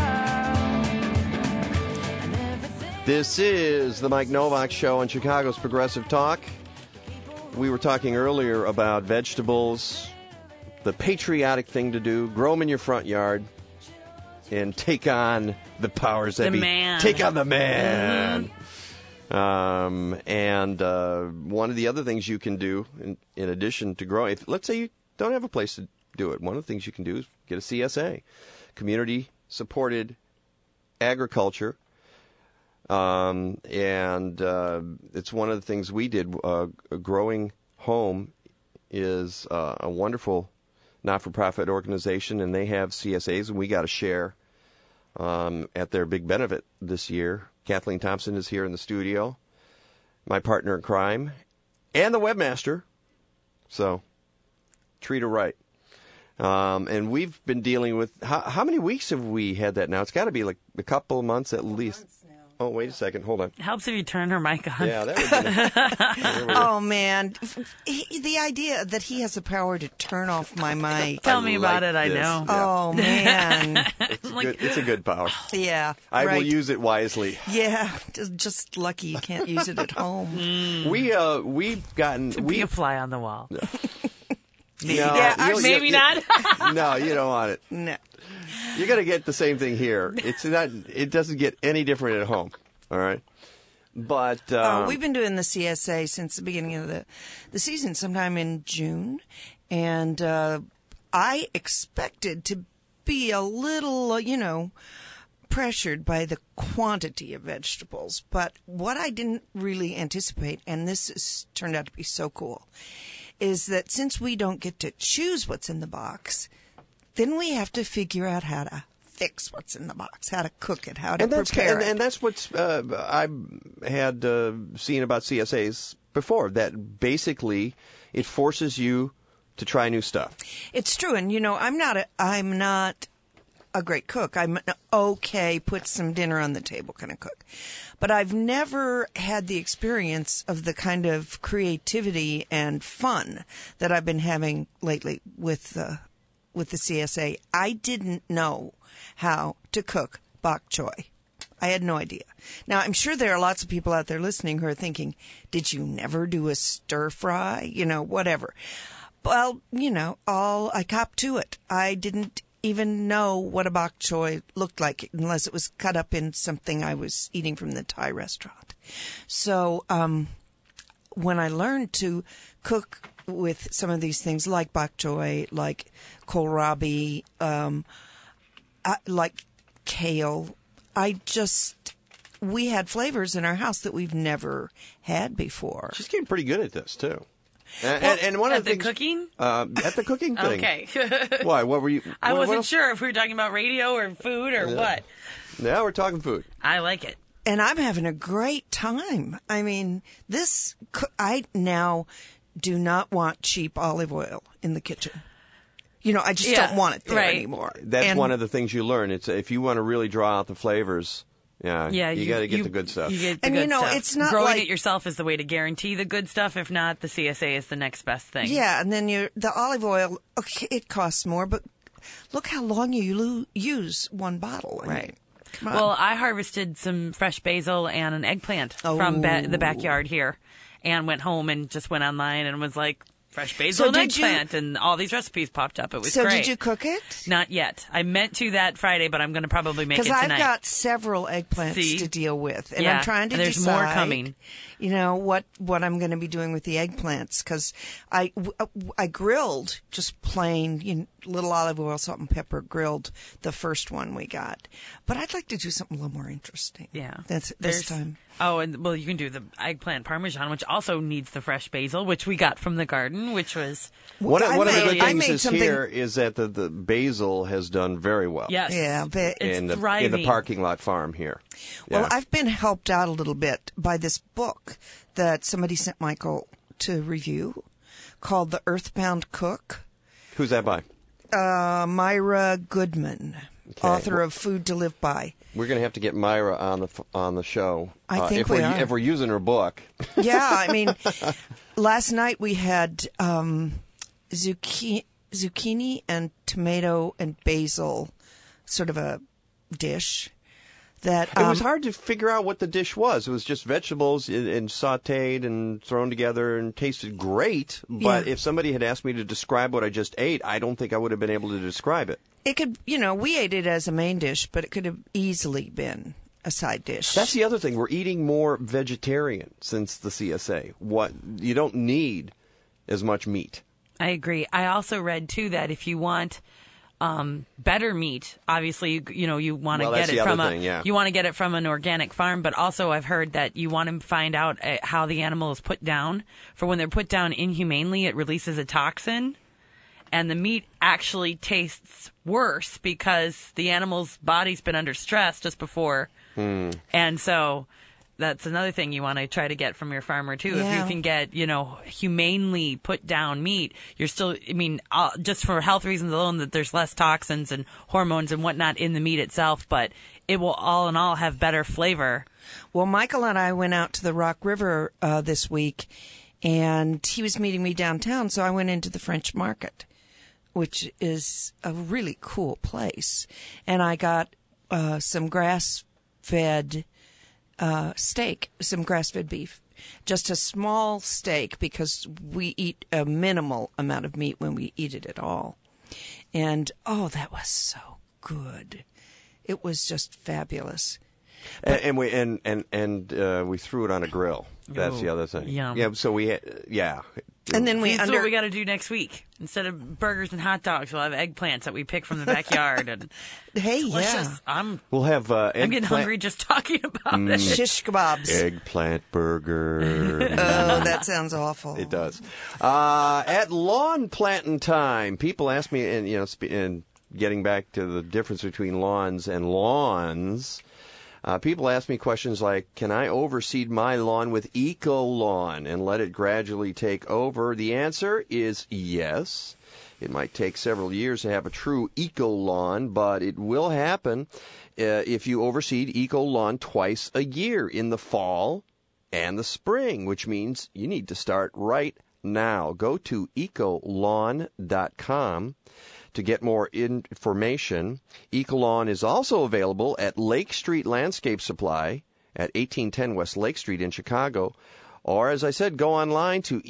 This is the Mike Novak Show on Chicago's Progressive Talk. We were talking earlier about vegetables, the patriotic thing to do, grow them in your front yard, and take on the powers that The be. man. Take on the man. Mm-hmm. And one of the other things you can do, in addition to growing, let's say you don't have a place to do it, one of the things you can do is get a CSA, community-supported agriculture. And it's one of the things we did. Growing Home is a wonderful not-for-profit organization, and they have CSAs, and we got a share at their big benefit this year. Kathleen Thompson is here in the studio, my partner in crime, and the webmaster. So, treat her right. And we've been dealing with, how many weeks have we had that now? It's got to be like a couple of months at least. Oh, wait a second. Hold on. It helps if you turn her mic on. Yeah, that would be Oh, man. The idea that he has the power to turn off my mic. Tell me about it, I know. Oh, man. It's a good power. Yeah. I will right. use it wisely. Yeah. Just lucky you can't use it at home. We've gotten... Be a fly on the wall. Maybe not. No, you don't want it. No. You're going to get the same thing here. It's not. It doesn't get any different at home. All right. But we've been doing the CSA since the beginning of the season, sometime in June, and I expected to be a little, pressured by the quantity of vegetables. But what I didn't really anticipate, and this has turned out to be so cool, is that since we don't get to choose what's in the box, then we have to figure out how to fix what's in the box, how to cook it, how to prepare it. And that's what I had seen about CSAs before, that basically it forces you to try new stuff. It's true, and I'm not a great cook. I'm an okay, put some dinner on the table kind of cook. But I've never had the experience of the kind of creativity and fun that I've been having lately with the CSA. I didn't know how to cook bok choy. I had no idea. Now, I'm sure there are lots of people out there listening who are thinking, did you never do a stir fry? Whatever. Well, I copped to it. I didn't even know what a bok choy looked like unless it was cut up in something I was eating from the Thai restaurant. So when I learned to cook with some of these things like bok choy, like kohlrabi, like kale, we had flavors in our house that we've never had before. She's getting pretty good at this, too. And one of the things, cooking? At the cooking thing. Okay. Why? What were you? I wasn't else? sure if we were talking about radio or food or what. Now we're talking food. I like it. And I'm having a great time. I mean, I now do not want cheap olive oil in the kitchen. I just don't want it there anymore. That's one of the things you learn. It's if you want to really draw out the flavors Yeah, you got to get the good stuff. You get the And, good you know, stuff. it's not growing like- it yourself is the way to guarantee the good stuff. If not, the CSA is the next best thing. Yeah, and then the olive oil, okay, it costs more, but look how long you use one bottle. Right. Come on. Well, I harvested some fresh basil and an eggplant from the backyard here, and went home and just went online and was like, fresh basil and eggplant, and all these recipes popped up. It was so great. Did you cook it? Not yet. I meant to that Friday, but I'm going to probably make it Because tonight. I've got several eggplants See? to deal with, and Yeah, I'm trying to and there's decide, more coming. You know what I'm going to be doing with the eggplants? Because I grilled just plain little olive oil, salt and pepper grilled the first one we got, but I'd like to do something a little more interesting. Yeah, this time. Oh, and well, you can do the eggplant parmesan, which also needs the fresh basil, which we got from the garden, which was One of the good I things made is something- here is that the basil has done very well. Yes. Yeah, but in the thriving. parking lot farm here. Well, Yeah. I've been helped out a little bit by this book that somebody sent Michael to review called The Earthbound Cook. Who's that by? Myra Goodman, author of Food to Live By. We're going to have to get Myra on the show. I think if we are. If we're using her book. Yeah, I mean, last night we had zucchini and tomato and basil, sort of a dish. That It was hard to figure out what the dish was. It was just vegetables and sautéed and thrown together and tasted great. But Yeah. if somebody had asked me to describe what I just ate, I don't think I would have been able to describe it. It could, we ate it as a main dish, but it could have easily been a side dish. That's the other thing. We're eating more vegetarian since the CSA. You don't need as much meat. I agree. I also read too that if you want better meat, obviously you want to Well, get that's it the from other thing, yeah. you want to get it from an organic farm, but also I've heard that you want to find out how the animal is put down. For when they're put down inhumanely, it releases a toxin, and the meat actually tastes worse because the animal's body's been under stress just before. And so that's another thing you want to try to get from your farmer too. If Yeah. you can get, humanely put down meat, you're still, just for health reasons alone, that there's less toxins and hormones and whatnot in the meat itself, but it will all in all have better flavor. Well, Michael and I went out to the Rock River this week, and he was meeting me downtown, so I went into the French Market, which is a really cool place. And I got some grass-fed steak, some grass-fed beef. Just a small steak because we eat a minimal amount of meat when we eat it at all. And, that was so good. It was just fabulous. And we threw it on a grill. That's the other thing. Yum. Yeah. So And then That's what we got to do next week. Instead of burgers and hot dogs, we'll have eggplants that we pick from the backyard. And hey, delicious. yeah. We'll have I'm getting hungry just talking about this. Shish kebabs. Eggplant burger. Oh, that sounds awful. It does. At lawn planting time, people ask me, and getting back to the difference between lawns and lawns, people ask me questions like, can I overseed my lawn with Eco-Lawn and let it gradually take over? The answer is yes. It might take several years to have a true Eco-Lawn, but it will happen if you overseed Eco-Lawn twice a year, in the fall and the spring, which means you need to start right now. Go to ecolawn.com to get more information. Eco-Lawn is also available at Lake Street Landscape Supply at 1810 West Lake Street in Chicago. Or, as I said, go online to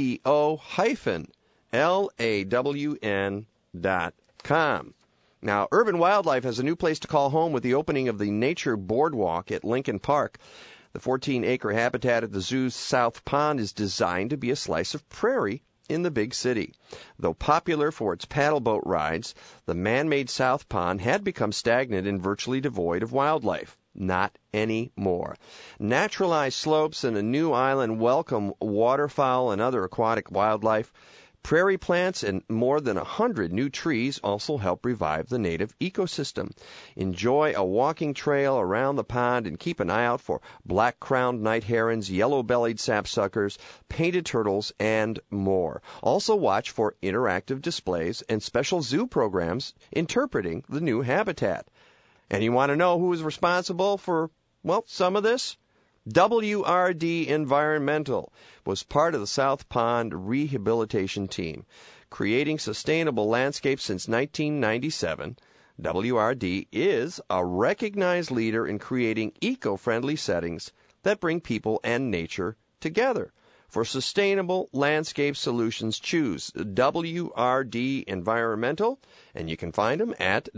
eco-lawn.com. Now, Urban Wildlife has a new place to call home with the opening of the Nature Boardwalk at Lincoln Park. The 14-acre habitat at the zoo's South Pond is designed to be a slice of prairie in the big city. Though popular for its paddle boat rides, the man-made South Pond had become stagnant and virtually devoid of wildlife. Not anymore. Naturalized slopes and a new island welcome waterfowl and other aquatic wildlife. Prairie plants and more than 100 new trees also help revive the native ecosystem. Enjoy a walking trail around the pond and keep an eye out for black-crowned night herons, yellow-bellied sapsuckers, painted turtles, and more. Also watch for interactive displays and special zoo programs interpreting the new habitat. And you want to know who is responsible for, well, some of this? WRD Environmental was part of the South Pond rehabilitation team, creating sustainable landscapes since 1997. WRD is a recognized leader in creating eco-friendly settings that bring people and nature together. For sustainable landscape solutions, choose WRD Environmental, and you can find them at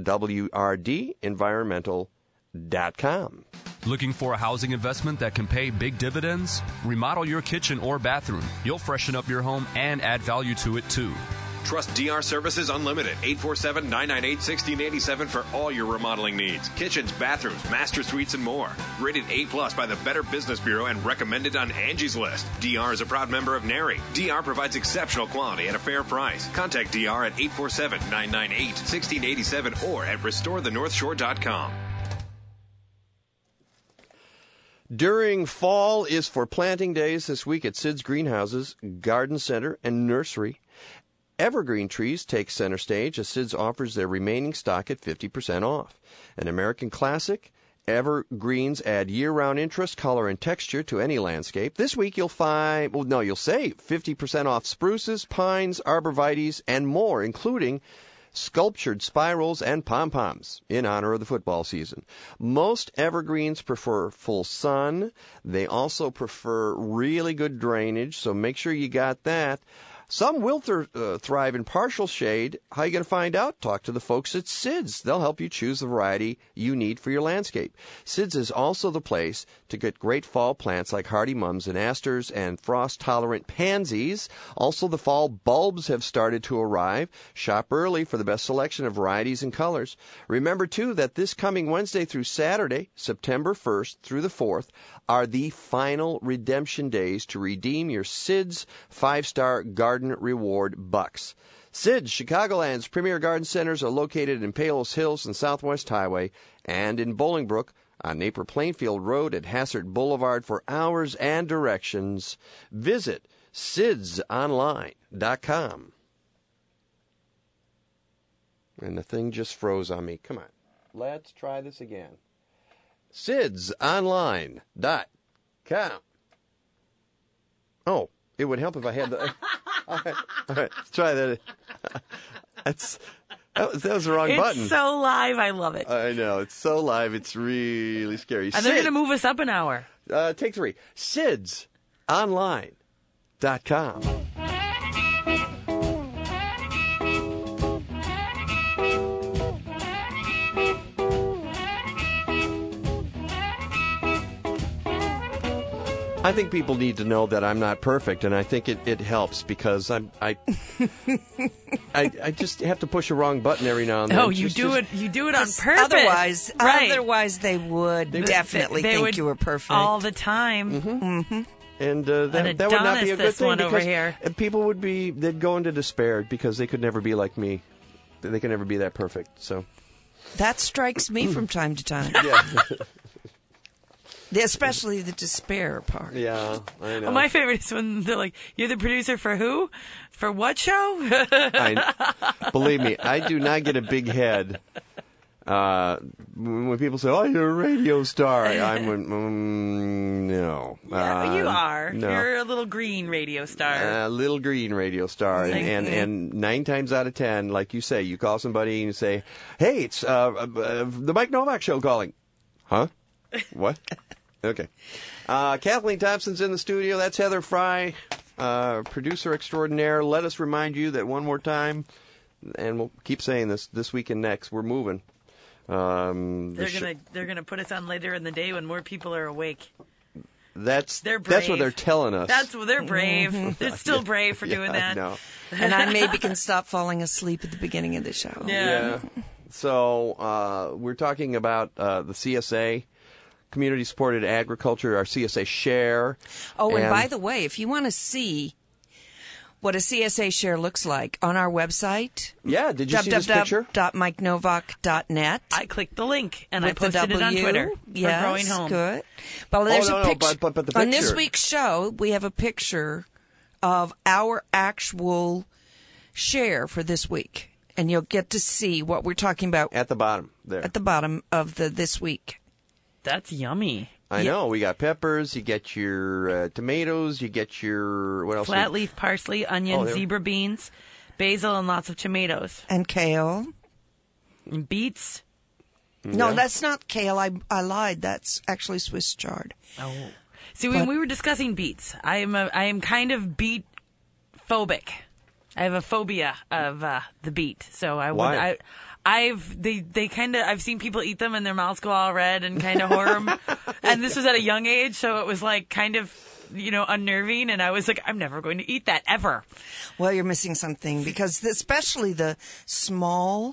wrdenvironmental.com. Looking for a housing investment that can pay big dividends? Remodel your kitchen or bathroom. You'll freshen up your home and add value to it, too. Trust DR Services Unlimited, 847-998-1687 for all your remodeling needs. Kitchens, bathrooms, master suites, and more. Rated A+ by the Better Business Bureau and recommended on Angie's List. DR is a proud member of NARI. DR provides exceptional quality at a fair price. Contact DR at 847-998-1687 or at restorethenorthshore.com. During fall is for planting days this week at Sid's Greenhouses, Garden Center, and Nursery. Evergreen trees take center stage as Sid's offers their remaining stock at 50% off. An American classic, evergreens add year-round interest, color, and texture to any landscape. This week you'll save 50% off spruces, pines, arborvitaes, and more, including sculptured spirals and pom-poms in honor of the football season. Most evergreens prefer full sun. They also prefer really good drainage, so make sure you got that. Some will thrive in partial shade. How are you going to find out? Talk to the folks at Sid's. They'll help you choose the variety you need for your landscape. Sid's is also the place to get great fall plants like hardy mums and asters and frost-tolerant pansies. Also, the fall bulbs have started to arrive. Shop early for the best selection of varieties and colors. Remember, too, that this coming Wednesday through Saturday, September 1st through the 4th, are the final redemption days to redeem your Sid's 5-star garden reward bucks. Sid's, Chicagoland's premier garden centers, are located in Palos Hills and Southwest Highway and in Bolingbrook on Napier Plainfield Road at Hassert Boulevard. For hours and directions, visit sidsonline.com. And the thing just froze on me. Come on. Let's try this again. sidsonline.com. Oh, it would help if I had the... All right, let's try that. That was the wrong button. It's so live. I love it. I know. It's so live. It's really scary. And they're going to move us up an hour. Take 3. sidsonline.com. I think people need to know that I'm not perfect, and I think it helps because I just have to push a wrong button every now and then. Oh, you do it on purpose. Otherwise they would definitely think you were perfect all the time. Mm-hmm. And that would not be a good thing because people they'd go into despair because they could never be like me. They could never be that perfect. So that strikes me from time to time. Yeah. Especially the despair part. Yeah, I know. Well, my favorite is when they're like, "You're the producer for who? For what show?" Believe me, I do not get a big head when people say, "Oh, you're a radio star." I'm no. Yeah, you are. No. You're a little green radio star. A little green radio star, and 9 times out of 10, like you say, you call somebody and you say, "Hey, it's the Mike Novak Show calling." Huh? What? Okay. Kathleen Thompson's in the studio. That's Heather Fry, producer extraordinaire. Let us remind you that one more time, and we'll keep saying this week and next, we're moving. They're gonna put us on later in the day when more people are awake. That's what they're telling us. They're brave. Mm-hmm. They're still brave for doing that. No. And I maybe can stop falling asleep at the beginning of the show. Yeah. So we're talking about the CSA. Community Supported Agriculture, our CSA Share. Oh, and by the way, if you want to see what a CSA Share looks like on our website, yeah, did you see this picture? www.mikenovak.net. I clicked the link and I posted it on Twitter. Yes, Growing Home. Good. Well, there's a picture. But the picture. On this week's show, we have a picture of our actual share for this week. And you'll get to see what we're talking about. At the bottom. there. at the bottom of the this week. That's yummy. I know. We got peppers. You get your tomatoes. You get your what else? Flat leaf parsley, onion, there- zebra beans, basil, and lots of tomatoes. And kale. And beets. No, Yeah. that's not kale. I lied. That's actually Swiss chard. Oh. See, when we were discussing beets, I am kind of beet phobic. I have a phobia of the beet. So Why? I've seen people eat them and their mouths go all red and kind of horror 'em. And this was at a young age, so it was like kind of, unnerving. And I was like, I'm never going to eat that ever. Well, you're missing something because especially the small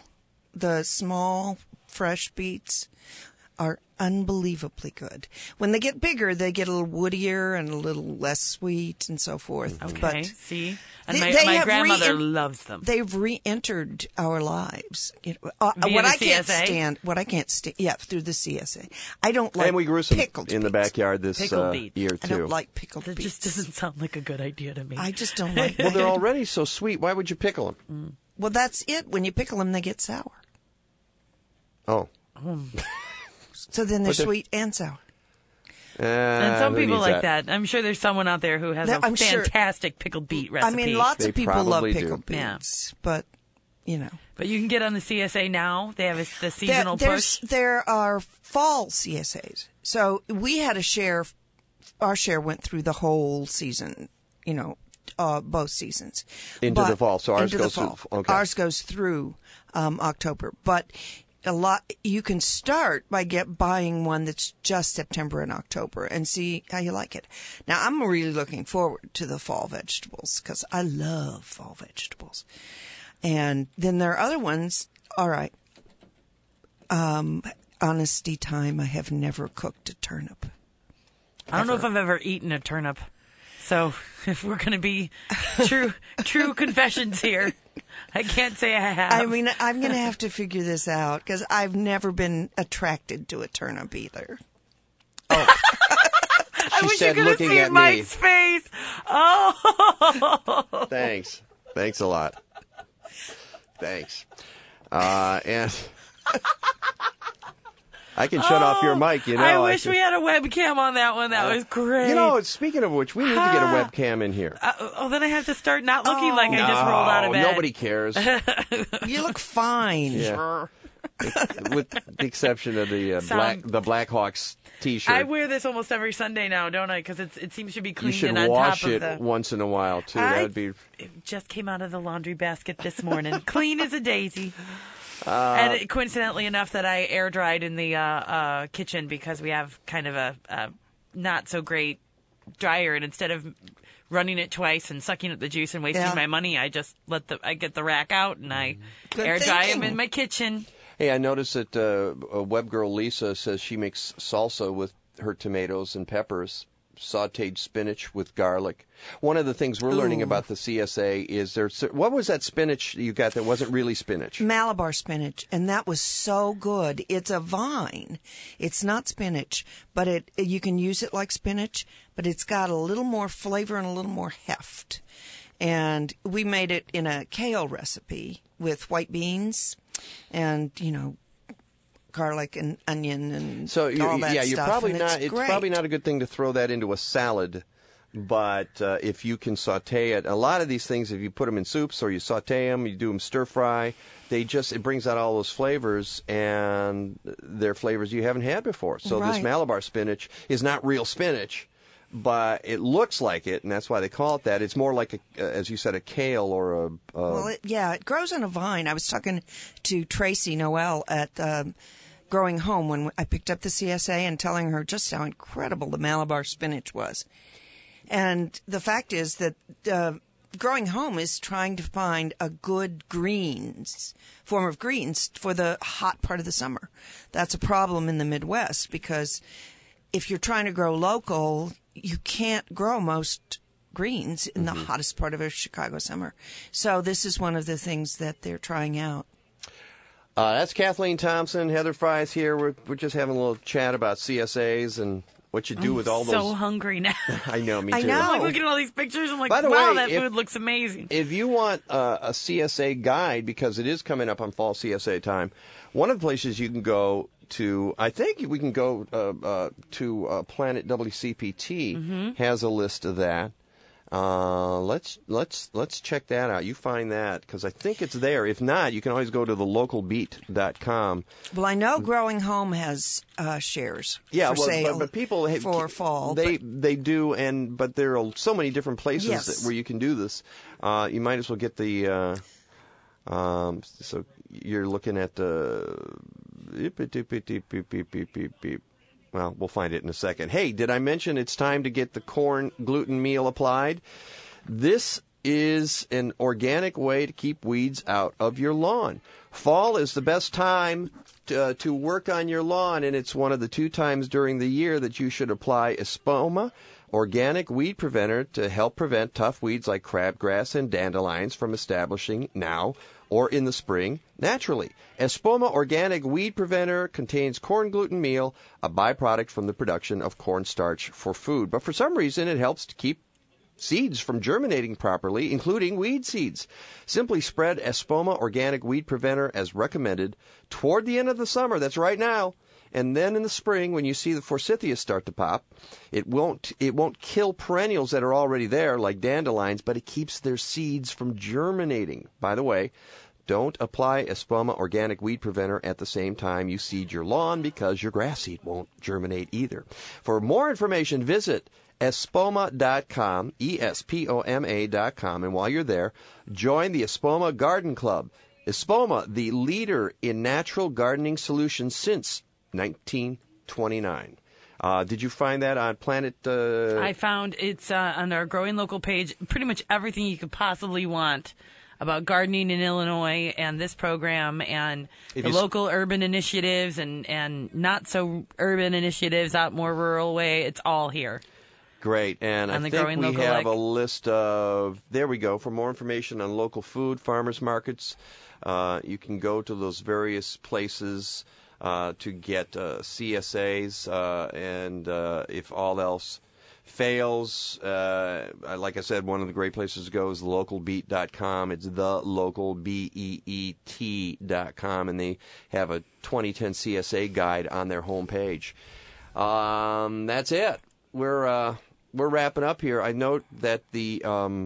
fresh beets are unbelievably good. When they get bigger, they get a little woodier and a little less sweet and so forth. Okay, But see? And they my have grandmother loves them. They've re-entered our lives. Via What the I can't CSA? stand, through the CSA. I don't like and we grew some pickled in the beets. backyard this Pickled beets. year, I too. don't like pickled That beets. just doesn't sound like a good idea to me. I just don't like Well, them. they're already so sweet. Why would you pickle them? Well, that's it. When you pickle them, they get sour. Oh. So then they're But they're- sweet and sour. And some who people needs like that. I'm sure there's someone out there who has That- a I'm sure- fantastic pickled beet recipe. I mean, lots They of people love probably do. pickled Yeah. beets, but But you can get on the CSA now. They have the seasonal push. There are fall CSAs. So we had a share. Our share went through the whole season. Both seasons Into the fall. So ours into goes the fall. through. Okay. Ours goes through October, but a lot. You can start by buying one that's just September and October and see how you like it. Now I'm really looking forward to the fall vegetables because I love fall vegetables. And then there are other ones. All right. Honesty time. I have never cooked a turnip. I don't know if I've ever eaten a turnip. So if we're going to be true confessions here, I can't say I have. I mean, I'm going to have to figure this out because I've never been attracted to a turnip either. I wish you said, could have looking seen at me. Mike's face. Oh. Thanks. Thanks a lot. Thanks. And I can shut off your mic, I wish we had a webcam on that one. That was great. Speaking of which, we need to get a webcam in here. Then I have to start not looking like I just rolled out of bed. Nobody cares. You look fine. Yeah. With the exception of the Blackhawks T-shirt. I wear this almost every Sunday now, don't I? Because it seems to be You cleaned should in on wash top of it the. once in a while too. That would be. It just came out of the laundry basket this morning, clean as a daisy. And coincidentally enough, that I air dried in the kitchen because we have kind of a not so great dryer, and instead of running it twice and sucking up the juice and wasting my money, I just I get the rack out and I air dry them in my kitchen. Hey, I noticed that a web girl Lisa says she makes salsa with her tomatoes and peppers, sautéed spinach with garlic. One of the things we're learning about the CSA is what was that spinach you got that wasn't really spinach? Malabar spinach, and that was so good. It's a vine. It's not spinach, but you can use it like spinach, but it's got a little more flavor and a little more heft. And we made it in a kale recipe with white beans and, garlic and onion and So all that you're stuff. probably and not. It's great. probably not a good thing to throw that into a salad. But if you can saute it, a lot of these things, if you put them in soups or you saute them, you do them stir fry, it brings out all those flavors, and they're flavors you haven't had before. So this Right. Malabar spinach is not real spinach, but it looks like it, and that's why they call it that. It's more like, as you said, a kale or a... Well, it grows on a vine. I was talking to Tracy Noel at Growing Home when I picked up the CSA and telling her just how incredible the Malabar spinach was. And the fact is that Growing Home is trying to find a good form of greens for the hot part of the summer. That's a problem in the Midwest because if you're trying to grow local, you can't grow most greens in the hottest part of a Chicago summer. So this is one of the things that they're trying out. That's Kathleen Thompson. Heather Fry's here. We're just having a little chat about CSAs and what you do with all those. So hungry now. I know, me too. I'm like looking at all these pictures. I'm like, By the wow, way, that if- food looks amazing. If you want a CSA guide, because it is coming up on fall CSA time, one of the places you can go to, I think we can go to Planet WCPT has a list of that. Let's check that out. You find that because I think it's there. If not, you can always go to thelocalbeat.com. Well, I know Growing Home has shares Yeah, for sale but people for fall. They do, but there are so many different places Yes. where you can do this. You might as well get the. So you're looking at the. Well, we'll find it in a second. Hey, did I mention it's time to get the corn gluten meal applied? This is an organic way to keep weeds out of your lawn. Fall is the best time to work on your lawn, and it's one of the 2 times during the year that you should apply Espoma organic weed preventer to help prevent tough weeds like crabgrass and dandelions from establishing now or in the spring naturally. Espoma Organic Weed Preventer contains corn gluten meal, a byproduct from the production of cornstarch for food. But for some reason, it helps to keep seeds from germinating properly, including weed seeds. Simply spread Espoma Organic Weed Preventer as recommended toward the end of the summer. That's right now. And then in the spring, when you see the forsythia start to pop, it won't kill perennials that are already there, like dandelions, but it keeps their seeds from germinating. By the way, don't apply Espoma Organic Weed Preventer at the same time you seed your lawn because your grass seed won't germinate either. For more information, visit espoma.com, ESPOMA.com, and while you're there, join the Espoma Garden Club. Espoma, the leader in natural gardening solutions since 1929. Did you find that on Planet? I found it's on our Growing Local page, pretty much everything you could possibly want about gardening in Illinois and this program and the local urban initiatives and not so urban initiatives out more rural way. It's all here. Great. And On I the think Growing we Local have Leg. a list of, there we go, for more information on local food, farmers markets. You can go to those various places to get CSAs, and if all else fails, like I said, one of the great places to go is thelocalbeat.com. It's thelocalbeet.com, and they have a 2010 CSA guide on their homepage. That's it. We're wrapping up here. I note that the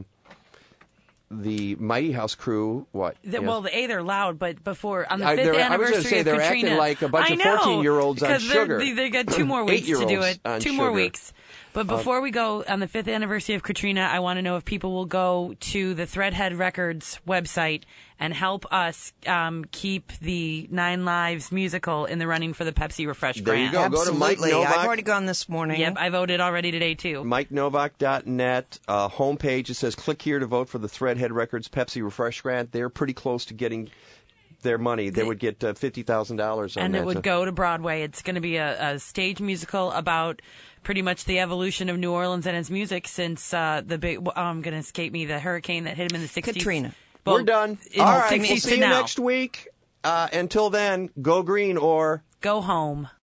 Mighty House crew, what? Well, they're loud, but before on the 5th I was anniversary going to say of they're Katrina, acting like a bunch of 14-year-olds on sugar. They got 2 more weeks to do 8-year-olds it. on 2 more sugar. weeks. But before we go on the 5th anniversary of Katrina, I want to know if people will go to the Threadhead Records website and help us keep the 9 Lives musical in the running for the Pepsi Refresh There you grant. go. Go to Mike Absolutely. Novak. I've already gone this morning. Yep, I voted already today, too. MikeNovak.net, homepage. It says click here to vote for the Threadhead Records Pepsi Refresh Grant. They're pretty close to getting their money. They would get $50,000 on And that. it would go to Broadway. It's going to be a stage musical about pretty much the evolution of New Orleans and its music since the big, going to escape me, the hurricane that hit him in the 60s. Katrina. Well, We're done. in All the right, 60s we'll to see you now. next week. Until then, go green or go home.